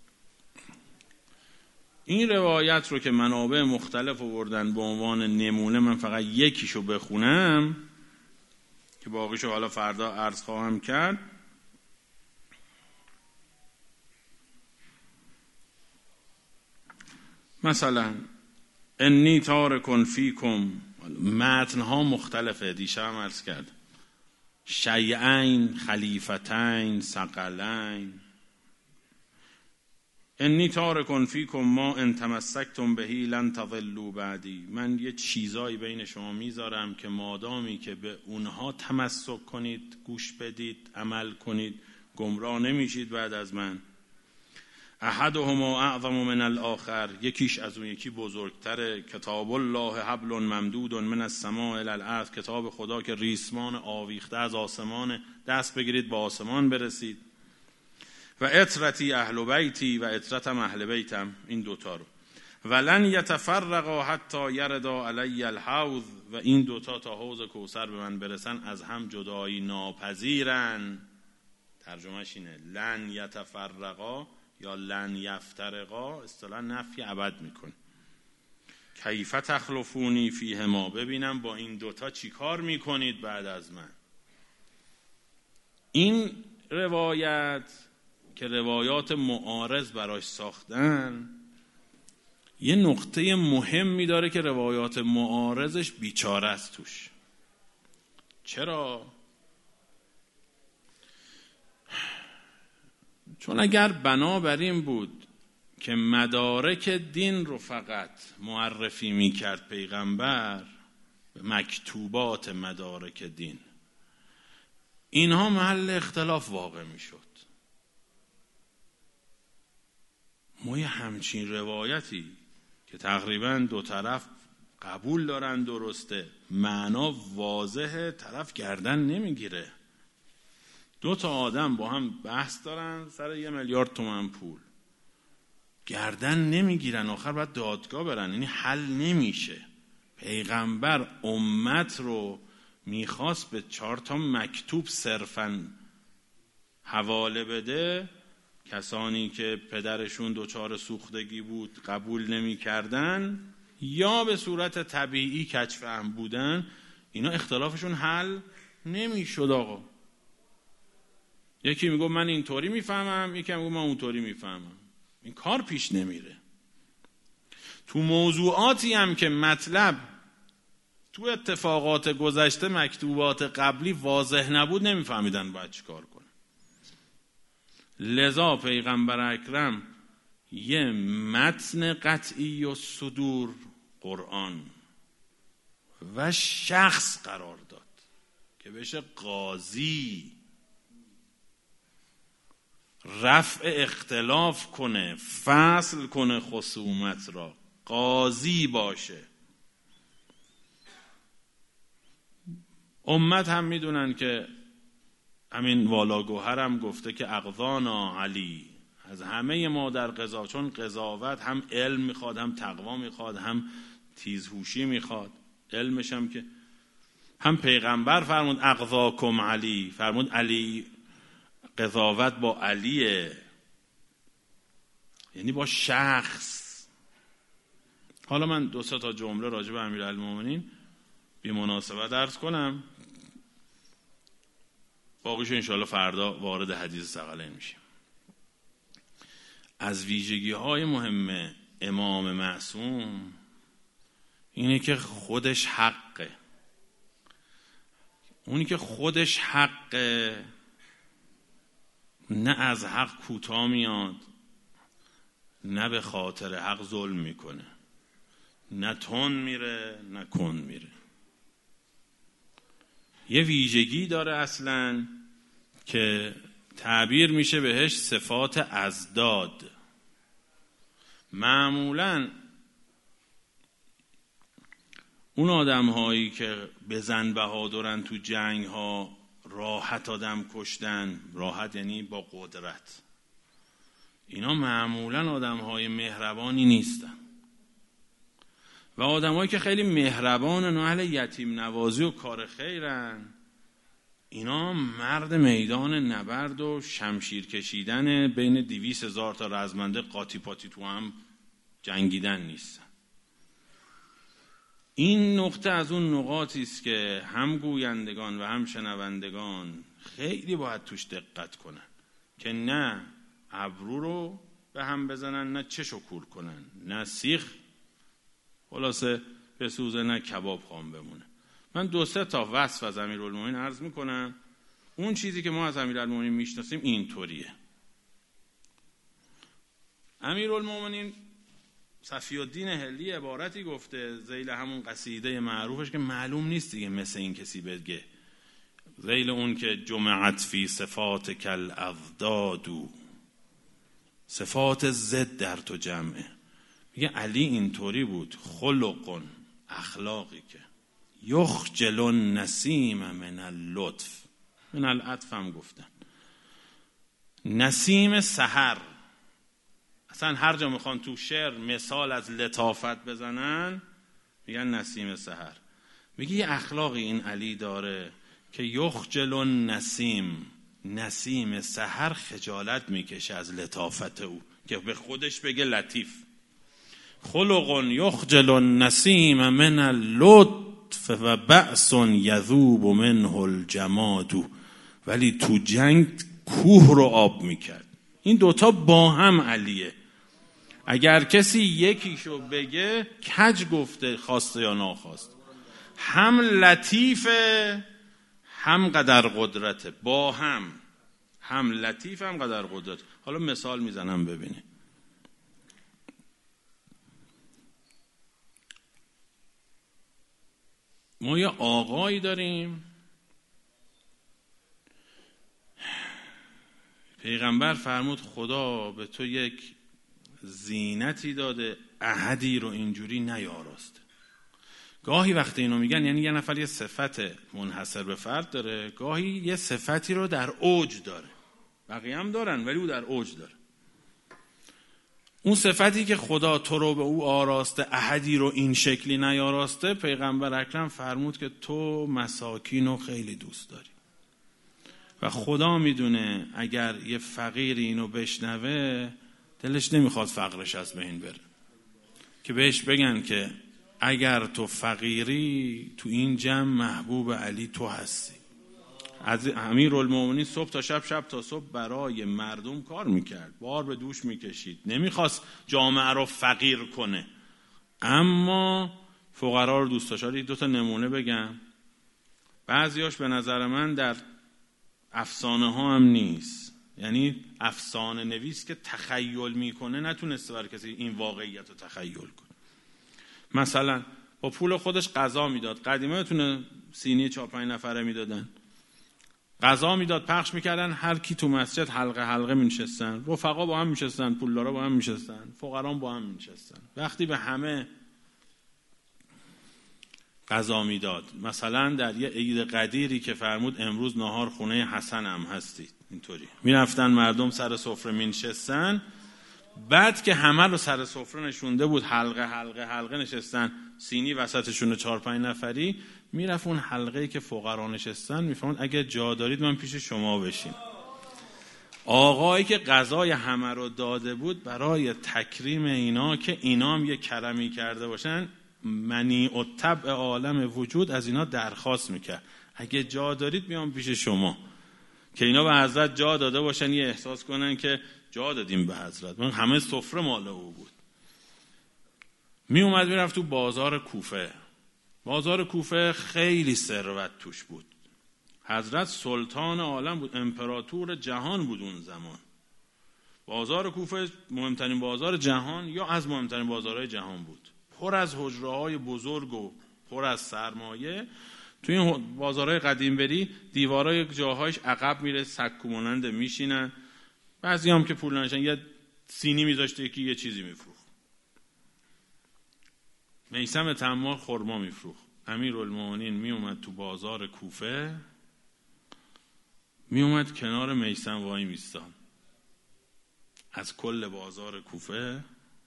این روایت رو که منابع مختلف آوردن به عنوان نمونه، من فقط یکیشو بخونم که باقیشو حالا فردا عرض خواهم کرد. مثلا انی تارک فیکم، متنها مختلفه، دیشب هم عرض کرد، شیعین، خلیفتین، ثقلین. انی تارک فیکم ما ان تمسکتم بهی لن تضلوا بعدی، من یه چیزایی بین شما میذارم که مادامی که به اونها تمسک کنید، گوش بدید، عمل کنید، گمراه نمیشید بعد از من. احدهما اعظم من الاخر، یکیش از اون یکی بزرگتره. کتاب الله حبل ممدود من السماء الی الارض، کتاب خدا که ریسمان آویخته از آسمان، دست بگیرید با آسمان برسید. و اطرتی اهل بیتی و اطرتم اهل بیتم، این دوتا رو. ولن یتفرقا حتی یردا علی الحوض، و این دوتا تا حوض کوثر به من برسن از هم جدایی ناپذیرن. ترجمهش اینه لن یتفرقا یا لن یفترقا، اصطلاح نفی ابد میکنه. کیف تخلفونی فیهما، ببینم با این دوتا چی کار میکنید بعد از من. این روایت که روایات معارض براش ساختن یه نقطه مهمی داره که روایات معارضش بیچاره است توش. چرا؟ چون اگر بنابر این بود که مدارک دین رو فقط معرفی میکرد پیغمبر، مکتوبات مدارک دین، اینها محل اختلاف واقع میشد. ما یه همچین روایتی که تقریبا دو طرف قبول دارن درسته، معنا واضحه، طرف گردن نمیگیره. دو تا آدم با هم بحث دارن سر یه میلیارد تومان پول، گردن نمیگیرن، آخر باید دادگاه برن، یعنی حل نمیشه. پیغمبر امت رو میخواست به چهار تا مکتوب صرفاً حواله بده، کسانی که پدرشون دچار سوختگی بود قبول نمی کردن یا به صورت طبیعی کج‌فهم بودن، اینا اختلافشون حل نمی شد. آقا یکی میگه من اینطوری میفهمم، یکی میگه من اونطوری میفهمم، این کار پیش نمیره. تو موضوعاتی هم که مطلب تو اتفاقات گذشته مکتوبات قبلی واضح نبود، نمیفهمیدن باید چی کار کنن. لذا پیغمبر اکرم یه متن قطعی و صدور قرآن و شخص قرار داد که بشه قاضی، رفع اختلاف کنه، فصل کنه خصومت را، قاضی باشه. امت هم میدونن که همین والاگوهر هم گفته که اقضانا علی، از همه ما در قضا، چون قضاوت هم علم میخواد، هم تقوا میخواد، هم تیزهوشی میخواد. علمش هم که هم پیغمبر فرمود اقضاکم علی، فرمود علی، قضاوت با علیه، یعنی با شخص. حالا من دو سه تا جمله راجع به امیرالمومنین بی مناسبت عرض کنم، باقیشو انشاءالله فردا وارد حدیث ثقلین میشیم. از ویژگی های مهم امام معصوم اینه که خودش حقه. اونی که خودش حقه نه از حق کوتاه میاد، نه به خاطر حق ظلم میکنه، نه تون میره نه کن میره. یه ویژگی داره اصلا که تعبیر میشه بهش صفات ازداد. معمولاً اون آدم هایی که بزن بهادرن تو جنگ ها، راحت آدم کشتن، راحت یعنی با قدرت، اینا معمولاً آدم های مهربانی نیستن. و آدم هایی که خیلی مهربانن و اهل یتیم نوازی و کار خیرن، اینا مرد میدان نبرد و شمشیر کشیدن بین دویست هزار تا رزمنده قاطی پاتی تو هم جنگیدن نیستن. این نقطه از اون نقاطی است که هم گویندگان و هم شنوندگان خیلی باید توش دقت کنن که نه ابرو رو به هم بزنن، نه چشو کور کنن، نه سیخ خلاصه بسوزه، نه کباب خام بمونه. من دو سه تا وصف از امیرالمومنین عرض میکنم. اون چیزی که ما از امیرالمومنین میشناسیم اینطوریه. امیرالمومنین صفی الدین هلی عبارتی گفته ذیل همون قصیده معروفش که معلوم نیست دیگه مثل این کسی بگه، ذیل اون که جمعت فی صفات کل اضدادو، صفات ضد در تو جمعه. میگه علی اینطوری بود، خلق اخلاقی که یخجل النسیم من اللطف، من العطف هم گفتن. نسیم سحر، اصلا هر جا میخوان تو شعر مثال از لطافت بزنن میگن نسیم سحر. میگه یه اخلاقی این علی داره که یخجل النسیم، نسیم سحر خجالت میکشه از لطافت او که به خودش بگه لطیف. خلق یخجل النسیم من اللطف و بأس یذوب منه الجماد، ولی تو جنگ کوه رو آب میکرد. این دوتا با هم علیه. اگر کسی یکیشو بگه کج گفته، خواسته یا ناخواست. هم لطیفه هم قدر قدرته، با هم هم لطیف هم قدر قدرت. حالا مثال میزنم ببینید. ما یه آقایی داریم، پیغمبر فرمود خدا به تو یک زینتی داده، احدی رو اینجوری نیاراسته. گاهی وقتی اینو میگن یعنی یه نفر یه صفت منحصر به فرد داره، گاهی یه صفتی رو در اوج داره، بقیه هم دارن ولی او در اوج داره. اون صفتی که خدا تو رو به او آراسته، احدی رو این شکلی نیاراسته، پیغمبر اکرم فرمود که تو مساکین رو خیلی دوست داری. و خدا میدونه اگر یه فقیری اینو بشنوه دلش نمیخواد فقرش از بین بره، که بهش بگن که اگر تو فقیری تو این جمع محبوب علی تو هستی. از امیرالمومنین صبح تا شب، شب تا صبح برای مردم کار میکرد، بار به دوش میکشید، نمیخواست جامعه رو فقیر کنه، اما فقرا رو دوست داشت. دو تا نمونه بگم، بعضیاش به نظر من در افسانه ها هم نیست، یعنی افسانه نویس که تخیل میکنه نتونسته برای کسی این واقعیت رو تخیل کنه. مثلا با پول خودش غذا میداد. قدیما بتونه سینی چهار پنج نفره میدادن، غذا میداد، پخش میکردن، هر کی تو مسجد حلقه حلقه میشستن، رفقا با هم میشستن، پولدارا با هم میشستن، فقرا با هم میشستن. وقتی به همه غذا میداد، مثلا در یه عید قدیری که فرمود امروز نهار خونه حسن هم هستید، اینطوری میرفتن مردم سر سفره مینشستن. بعد که همه رو سر سفره نشونده بود، حلقه حلقه حلقه نشستن، سینی وسطشون چهار پنج نفری، میرفت اون حلقه‌ای که فقرا نشستن میفهمون اگه جا دارید من پیش شما بشین. آقایی که غذای همه رو داده بود برای تکریم اینا که اینا هم یه کرمی کرده باشن، منیع الطبع عالم وجود از اینا درخواست میکرد اگه جا دارید میام پیش شما، که اینا به حضرت جا داده باشن، یه احساس کنن که جا دادیم به حضرت. من همه سفره مال او بود. می اومد میرفت تو بازار کوفه. بازار کوفه خیلی ثروت توش بود. حضرت سلطان عالم بود، امپراتور جهان بود اون زمان. بازار کوفه مهمترین بازار جهان یا از مهمترین بازارهای جهان بود، پر از حجره‌های بزرگ و پر از سرمایه. توی این بازارهای قدیم بری دیوارای جاهایش عقب میره، سکو مانند میشینن. بعضی هم که پول نداشتن یه سینی میذاشته یکی یه چیزی میفروخت. میثم تمار خرما میفروخت. امیرالمومنین میومد تو بازار کوفه، میومد کنار میثم وای میستان. از کل بازار کوفه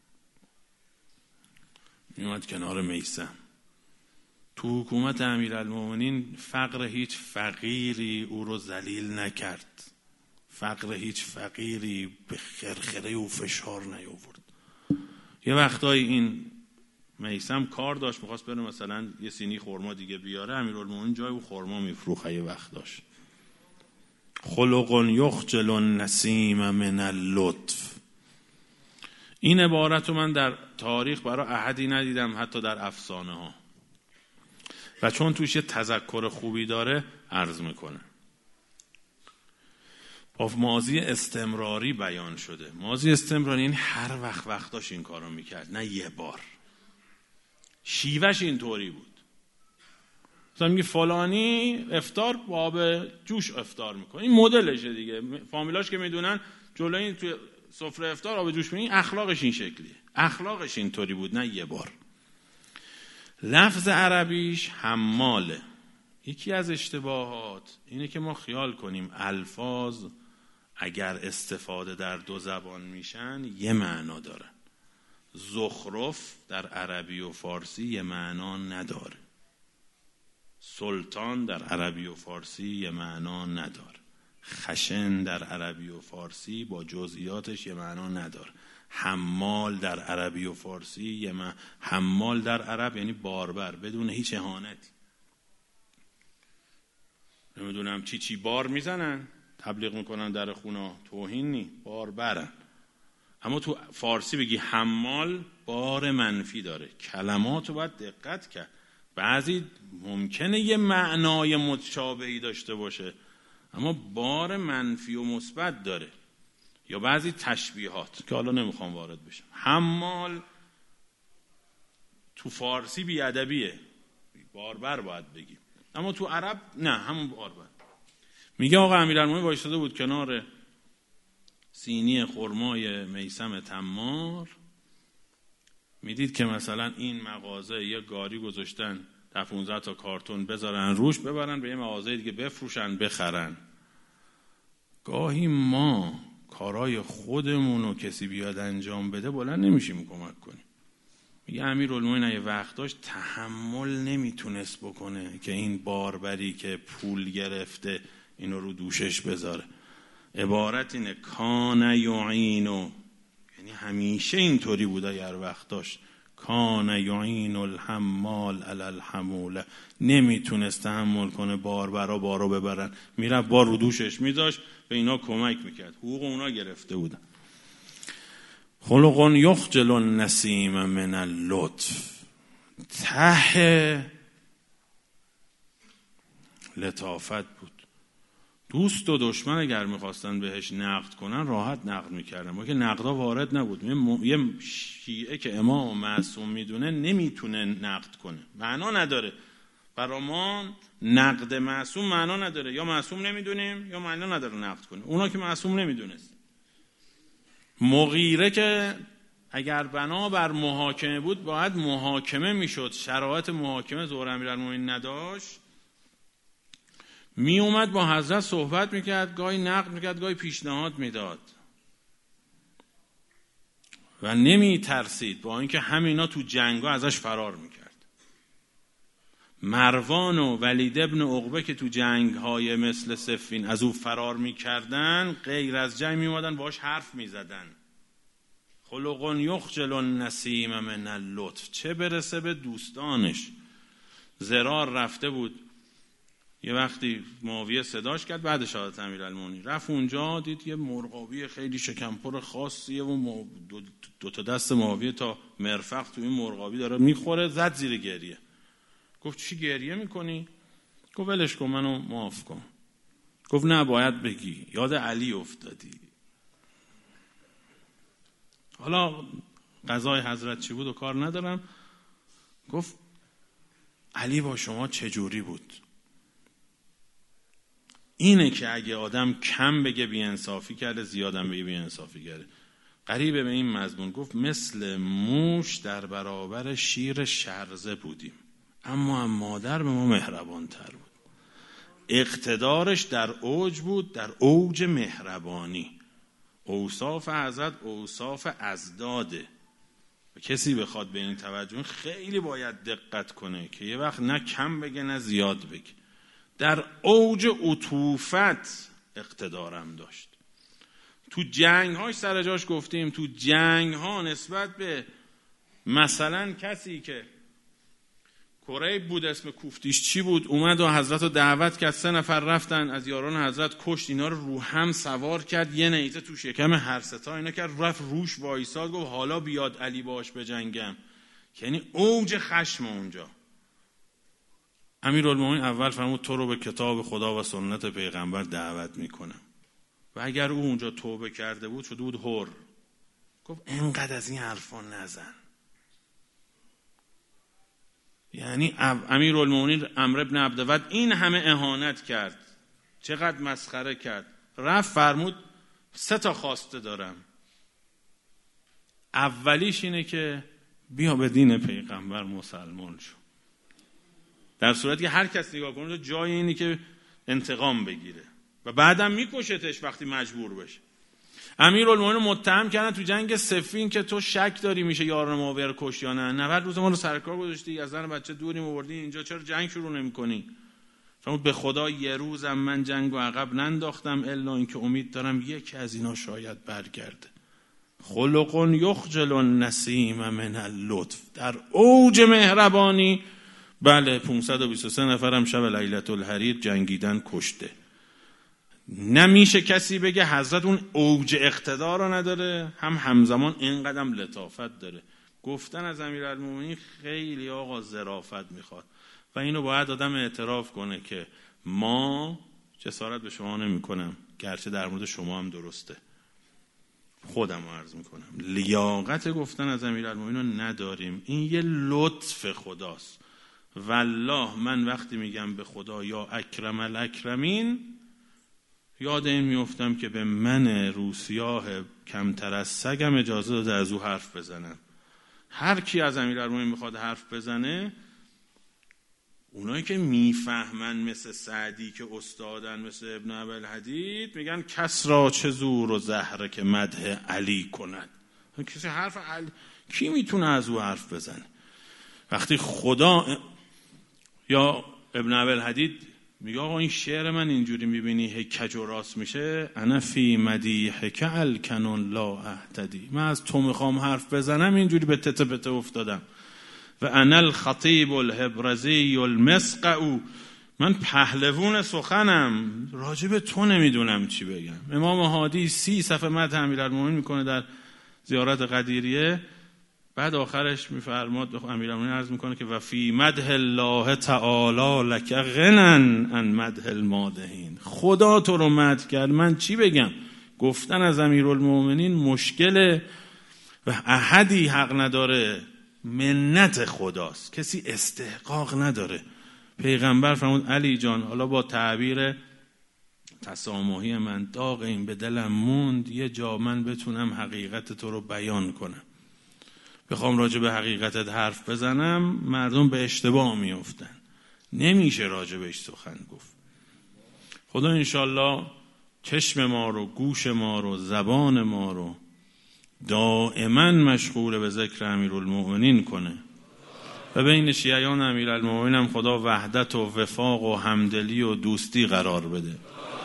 میومد کنار میثم. تو حکومت امیرالمومنین فقر هیچ فقیری او رو ذلیل نکرد. فقر هیچ فقیری به خرخره و فشار نیاورد. یه وقتایی این میثم کار داشت، میخواست بره مثلا یه سینی خرما دیگه بیاره، امیرالمومنین جای او خرما میفروخت. یه وقت داشت خلق یخجل النسیم من اللطف. این عبارت رو من در تاریخ برای احدی ندیدم، حتی در افسانه ها، و چون توش یه تذکر خوبی داره عرض میکنه. با ماضی استمراری بیان شده. ماضی استمراری یعنی هر وقت وقتاش این کارو میکرد، نه یه بار. شیوهش اینطوری بود. مثلا میگه فلانی افطار با آب جوش افطار میکنه، این مدلشه دیگه. فامیلاش که میدونن جلوی این توی سفره افطار آب جوش میگه، اخلاقش این شکلیه. اخلاقش اینطوری بود، نه یه بار. لفظ عربیش حماله. یکی از اشتباهات اینه که ما خیال کنیم الفاظ اگر استفاده در دو زبان میشن یه معنا دارن. زخرف در عربی و فارسی یه معنا نداره. سلطان در عربی و فارسی یه معنا نداره. خشن در عربی و فارسی با جزئیاتش یه معنا نداره. حمال در عربی و فارسی یه معنا. حمال در عرب یعنی باربر بدون هیچ اهانتی. نمیدونم چی چی بار میزنن، تبلیغ میکنن در خونه، توهین نی، باربرن. اما تو فارسی بگی حمال بار منفی داره. کلماتو باید دقت کرد. بعضی ممکنه یه معنای متشابهی داشته باشه اما بار منفی و مثبت داره، یا بعضی تشبیهات که حالا نمیخوام وارد بشم. حمال تو فارسی بیادبیه، باربر باید بگیم، اما تو عرب نه، همون باربر. میگه آقا امیرالمومنین وایساده بود کنار سینی خرمای میثم تمار، میدید که مثلا این مغازه یه گاری گذاشتن تا پانزده تا کارتون بذارن روش، ببرن به یه مغازه دیگه بفروشن بخرن. گاهی ما کارای خودمون رو کسی بیاد انجام بده بلند نمیشیم کمک کنیم. میگه امیرالمومنین یه وقت داشت تحمل نمیتونست بکنه که این باربری که پول گرفته اینو رو دوشش بذاره. عبارت اینه کان یعینو، یعنی همیشه اینطوری بوده. اگر وقت داشت کان یعین الحمال علی الحموله، نمیتونست تحمل کنه باربرا بارو ببرن، میرفت بار رو دوشش میذاشت، به اینا کمک میکرد، حقوق اونا گرفته بودن. خلق یخجل النسیم من اللطف. ته لطافت بود. دوست و دشمن اگر میخواستن بهش نقد کنن راحت نقد میکردن، ما که نقدا وارد نبود. یه شیعه که امام معصوم میدونه نمیتونه نقد کنه، معنا نداره. برای ما نقد معصوم معنا نداره، یا معصوم نمیدونیم یا معنا نداره نقد کنه. اونا که معصوم نمیدونست. مغیره که اگر بنا بر محاکمه بود باید محاکمه میشد، شرایط محاکمه ظهور امیرالمومنین نداشت، می اومد با حضرت صحبت میکرد، گاهی نقد میکرد، گاهی پیشنهاد میداد و نمی ترسید، با اینکه همینا تو جنگا ازش فرار میکرد. مروان و ولید ابن عقبه که تو جنگ های مثل صفین از او فرار میکردن، غیر از جنگ میومدن باش حرف میزدن. خلق یخجل النسیم من اللطف، چه برسه به دوستانش. زرار رفته بود یه وقتی معاویه صداش کرد بعد شهادت امیرالمومنین، رفت اونجا دید یه مرغابی خیلی شکمپر خاصیه و دو, دو تا دست معاویه تا مرفق تو این مرغابی داره میخوره، زد زیر گریه. گفت چی گریه میکنی؟ گفت ولش کن، منو معاف کن. گفت نه باید بگی، یاد علی افتادی. حالا قضای حضرت چی بود و کار ندارم. گفت علی با شما چجوری بود؟ اینه که اگه آدم کم بگه بی‌انصافی کرده، زیادم بگه بی‌انصافی کرده. قریب به این مضمون گفت مثل موش در برابر شیر شرزه بودیم، اما هم مادر به ما مهربان تر بود. اقتدارش در اوج بود، در اوج مهربانی. اوصاف حضرت اوصاف ازداده. کسی بخواد به این توجه خیلی باید دقت کنه که یه وقت نه کم بگه نه زیاد بگه. در اوج عطوفت اقتدارم داشت. تو جنگ هاش سر جاش گفتیم، تو جنگ ها نسبت به مثلا کسی که کریب بود اسم کوفتیش چی بود، اومد و حضرت رو دعوت کرد، سه نفر رفتن از یاران حضرت کشت، اینا رو رو هم سوار کرد، یه نیزه تو شکم هر ستا اینا کرد، رفت روش وایساد، گفت حالا بیاد علی باش بجنگم. یعنی اوج خشم اونجا. امیرالمومنین اول فرمود تو رو به کتاب خدا و سنت پیغمبر دعوت میکنم. و اگر او اونجا توبه کرده بود شده بود حر. گفت اینقدر از این حرفا نزن. یعنی امیرالمومنین عمرو بن عبدود این همه اهانت کرد، چقدر مسخره کرد، رفت فرمود سه تا خواسته دارم. اولیش اینه که بیا به دین پیغمبر مسلمان شو. در صورتی که هر کس نگاه کنه جای اینی که انتقام بگیره و بعدم میکشتش وقتی مجبور بشه. امیرالمومنین متهم کردن تو جنگ صفین که تو شک داری میشه یاران معاویه رو کشت یا نه. نود روز ما رو سرکار گذاشتی، از زن بچه دوریم آوردی اینجا، چرا جنگ شروع نمی‌کنی؟ فرمود به خدا یه روزم من جنگو عقب ننداختم الا اینکه امید دارم یکی از اینا شاید برگرده. خلق یخجل النسیم من اللطف، در اوج مهربانی. بله پانصد و بیست و سه نفرم شب لیلة الحریر جنگیدن، کشته. نمیشه کسی بگه حضرت اون اوج اقتدار رو نداره، هم همزمان اینقدر لطافت داره. گفتن از امیرالمومنین خیلی آقا ظرافت میخواد و اینو باید آدم اعتراف کنه که ما جسارت به شما نمی کنم، گرچه در مورد شما هم درسته، خودم رو عرض میکنم، لیاقت گفتن از امیرالمومنین رو نداریم. این یه لطف خداست. والله من وقتی میگم به خدا یا اکرم الاکرمین، یاد این میفتم که به من روسیاه کمتر از سگم اجازه داده از او حرف بزنم. هر کی از امیرالمومنین میخواد حرف بزنه، اونایی که میفهمن مثل سعدی که استادن، مثل ابن ابوالحدید، میگن کس را چه زور و زهره که مدح علی کند. کسی حرف علی، کی میتونه از او حرف بزنه؟ وقتی خدا یا ابن ابوالحدید میگه آقا این شعر من اینجوری میبینی هی کج و راست میشه، انا فی مدیحک الکنون لا اهتدی، من از تو میخوام حرف بزنم اینجوری به تته بته افتادم. و انا الخطیب الهبرزی المسقع، من پهلوون سخنم، راجب تو نمیدونم چی بگم. امام هادی سی صفحه مدح امیرالمومنین میکنه در زیارت قدیریه، بعد آخرش میفرماد به امیرالمومنین عرض میکنه که و فی مدح الله تعالی لک غنن عن مدح المادحین، خدا تو رو مدح کرد من چی بگم؟ گفتن از امیرالمومنین مشکله و احدی حق نداره، منت خداست، کسی استحقاق نداره. پیغمبر فرمود علی جان، حالا با تعبیر تسامحی من، داغ این به دلم موند یه جا من بتونم حقیقت تو رو بیان کنم. بخوام راجع به حقیقتت حرف بزنم مردم به اشتباه میافتن، نمیشه راجع بهش سخن گفت. خدا انشالله چشم ما رو، گوش ما رو، زبان ما رو دائما مشغول به ذکر امیرالمومنین کنه و بین شیعیان امیرالمومنین هم خدا وحدت و وفاق و همدلی و دوستی قرار بده.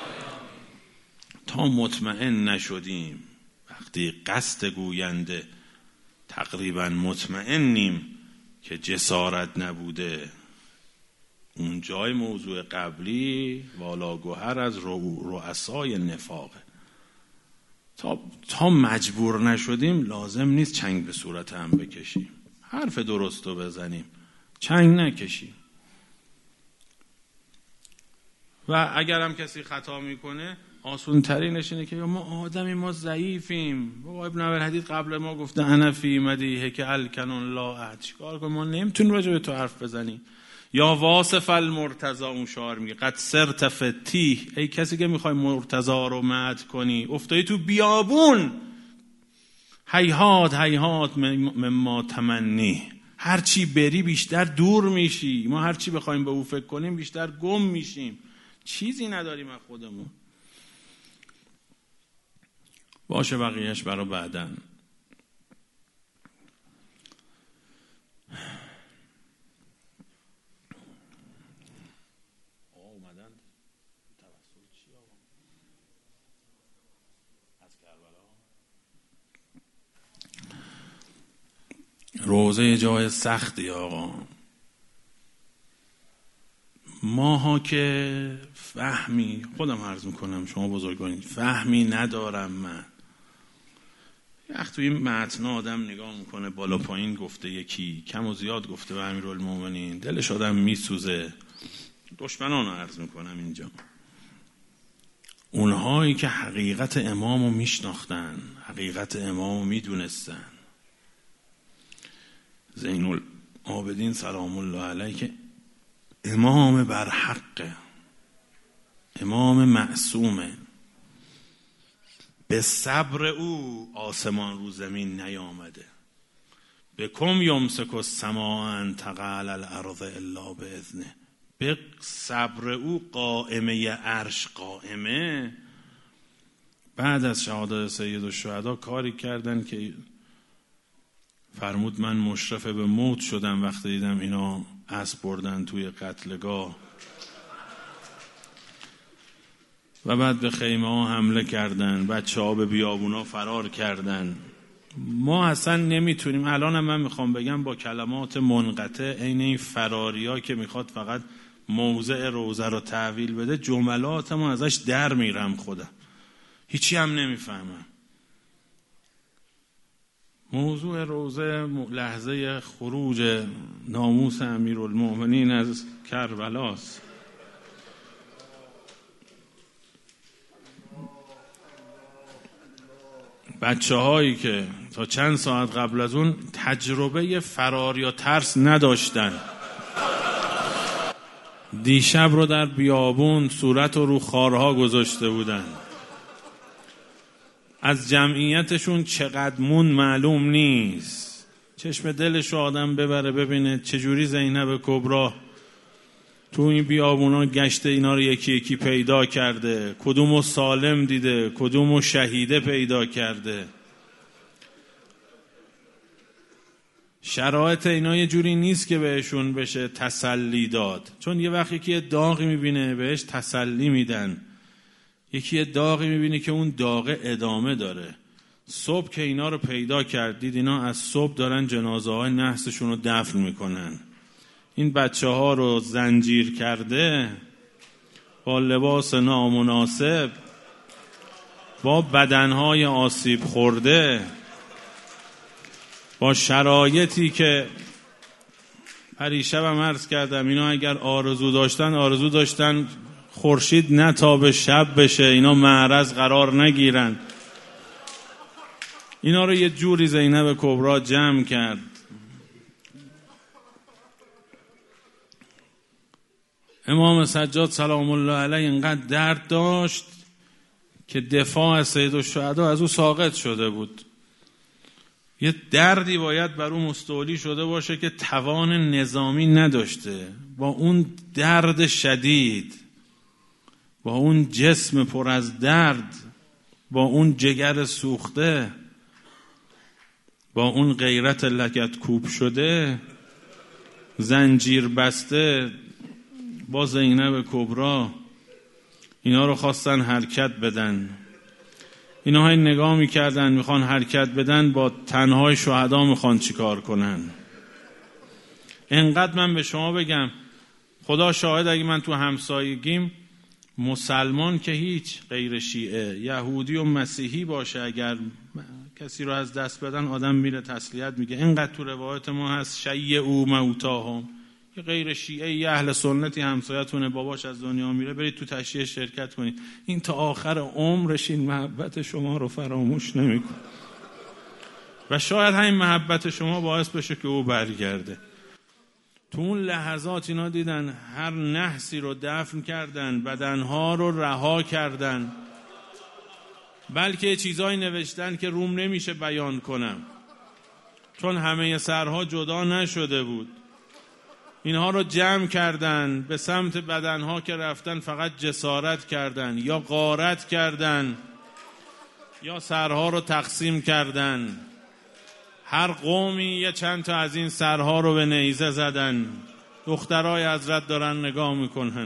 تا مطمئن نشدیم، وقتی قصد گوینده تقریبا مطمئنیم که جسارت نبوده، اون جای موضوع قبلی والاگوهر از رؤسای نفاقه. تا تا مجبور نشدیم لازم نیست چنگ به صورت هم بکشیم، حرف درست رو بزنیم، چنگ نکشیم. و اگر هم کسی خطا میکنه آسون ترینش اینه که ما آدمی، ما ضعیفیم. بابا ابن ابی قبل ما گفته انا فی مدیحه که الکنون لا احد، چیکار کنیم؟ ما نمیتونیم راجع به تو حرف بزنیم. یا واصف المرتضی، اون شعر میگه قد سرت فتیح، ای کسی که میخوای مرتضی رو مدح کنی افتادی تو بیابون. هیهات هیهات مما تمنی، هرچی بری بیشتر دور میشی. ما هرچی بخوایم به او فکر کنیم بیشتر گم میشیم، چیزی نداریم از خودمون. باشه بقیهش برای بعدن. روزه جای سختی آقا. ماها که فهمی، خودم عرض میکنم شما بزرگوارید، فهمی ندارم من. وقت توی متن آدم نگاه میکنه بالا پایین گفته یکی، کم و زیاد گفته به امیرالمومنین، دلش آدم میسوزه. دشمنان رو عرض میکنم اینجا، اونهایی که حقیقت امامو میشناختن، حقیقت امامو میدونستن. زین العابدین سلام الله علیه که امام برحقه، امام معصومه، به صبر او آسمان رو زمین نیامده. به کم یمسک السماء ان تقع علی الارض الا باذنه. به صبر او قائمه عرش قائمه. بعد از شهادت سید الشهدا کاری کردن که فرمود من مشرف به موت شدم وقتی دیدم اینا اسب بردن توی قتلگاه و بعد به خیمه ها حمله کردن، بچه ها به بیابونا فرار کردن. ما اصلا نمیتونیم، الان هم من میخوام بگم با کلمات منقطع این این فراری ها که میخواد فقط موضع روزه رو تحویل بده، جملات ما ازش در میرم، خودم هیچی هم نمیفهمم. موضوع روزه لحظه خروج ناموس امیرالمومنین از کربلاست. بچه هایی که تا چند ساعت قبل از اون تجربه فرار یا ترس نداشتن، دیشب رو در بیابون صورت رو رو خارها گذاشته بودن. از جمعیتشون چقدر مون معلوم نیست. چشم دلش رو آدم ببره ببینه چجوری زینب کبرا تو این بیابونا گشته اینا رو یکی یکی پیدا کرده، کدومو سالم دیده، کدومو شهیده پیدا کرده. شرایط اینا یه جوری نیست که بهشون بشه تسلی داد، چون یه وقتی که یه داغی میبینه بهش تسلی میدن، یکی یه داغی میبینه که اون داغ ادامه داره. صبح که اینا رو پیدا کردید، اینا از صبح دارن جنازه های نحسشون رو دفن میکنن. این بچه ها رو زنجیر کرده، با لباس نامناسب، با بدنهای آسیب خورده، با شرایطی که پریشبم عرض کردم اینا اگر آرزو داشتن آرزو داشتن خورشید نتابه شب بشه، اینا معرض قرار نگیرن. اینا رو یه جوری زینب کبرا جمع کرد. امام سجاد سلام الله علیه اینقدر درد داشت که دفاع از سید الشهدا از او ساقط شده بود. یه دردی باید بر اون مستولی شده باشه که توان نظامی نداشته. با اون درد شدید، با اون جسم پر از درد، با اون جگر سوخته، با اون غیرت لگد کوب شده، زنجیر بسته با زینب کبری اینا رو خواستن حرکت بدن. اینا های نگاه میکردن میخوان حرکت بدن، با تنهای شهدا میخوان چیکار کنن. انقدر من به شما بگم، خدا شاهد، اگه من تو همسایگیم مسلمان که هیچ، غیر شیعه، یهودی و مسیحی باشه، اگر کسی رو از دست بدن آدم میره تسلیت میگه. اینقدر تو روایت ما هست شیعوا موتاهم. یه غیر شیعه، یه اهل سنتی همسایتونه باباش از دنیا میره، برید تو تشییع شرکت کنید. این تا آخر عمرش این محبت شما رو فراموش نمیکنه و شاید همین محبت شما باعث بشه که او برگرده. تو اون لحظات اینا دیدن هر نحسی رو دفن کردن، بدنها رو رها کردن، بلکه چیزایی نوشتن که روم نمیشه بیان کنم، چون همه سرها جدا نشده بود. اینها رو جمع کردن، به سمت بدنها که رفتن فقط جسارت کردن، یا غارت کردن یا سرها رو تقسیم کردن. هر قومی یه چند تا از این سرها رو به نیزه زدن. دخترای حضرت دارن نگاه میکنن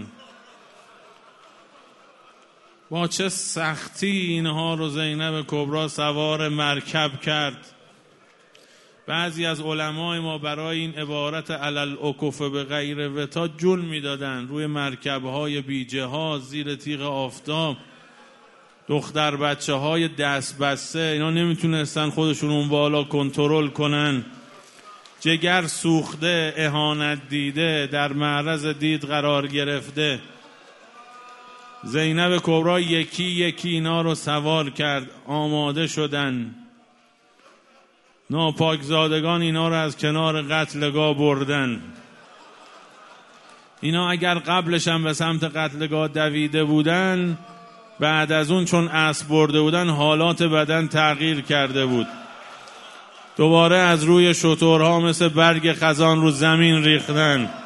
با چه سختی اینها رو زینب کبری سوار مرکب کرد. بعضی از علمای ما برای این عبارت علل اکف به غیر وتا جل میدادن. روی مرکبهای بی جهاز زیر تیغ آفتاب، دختر بچه های دست بسته، اینا نمیتونستن خودشون اون بالا کنترل کنن. جگر سوخته، اهانت دیده، در معرض دید قرار گرفته. زینب کبری یکی یکی اینا رو سوار کرد، آماده شدن. ناپاکزادگان اینا رو از کنار قتلگاه بردن. اینا اگر قبلش هم به سمت قتلگاه دویده بودن، بعد از اون چون اسب برده بودن حالات بدن تغییر کرده بود. دوباره از روی شترها مثل برگ خزان رو زمین ریختن.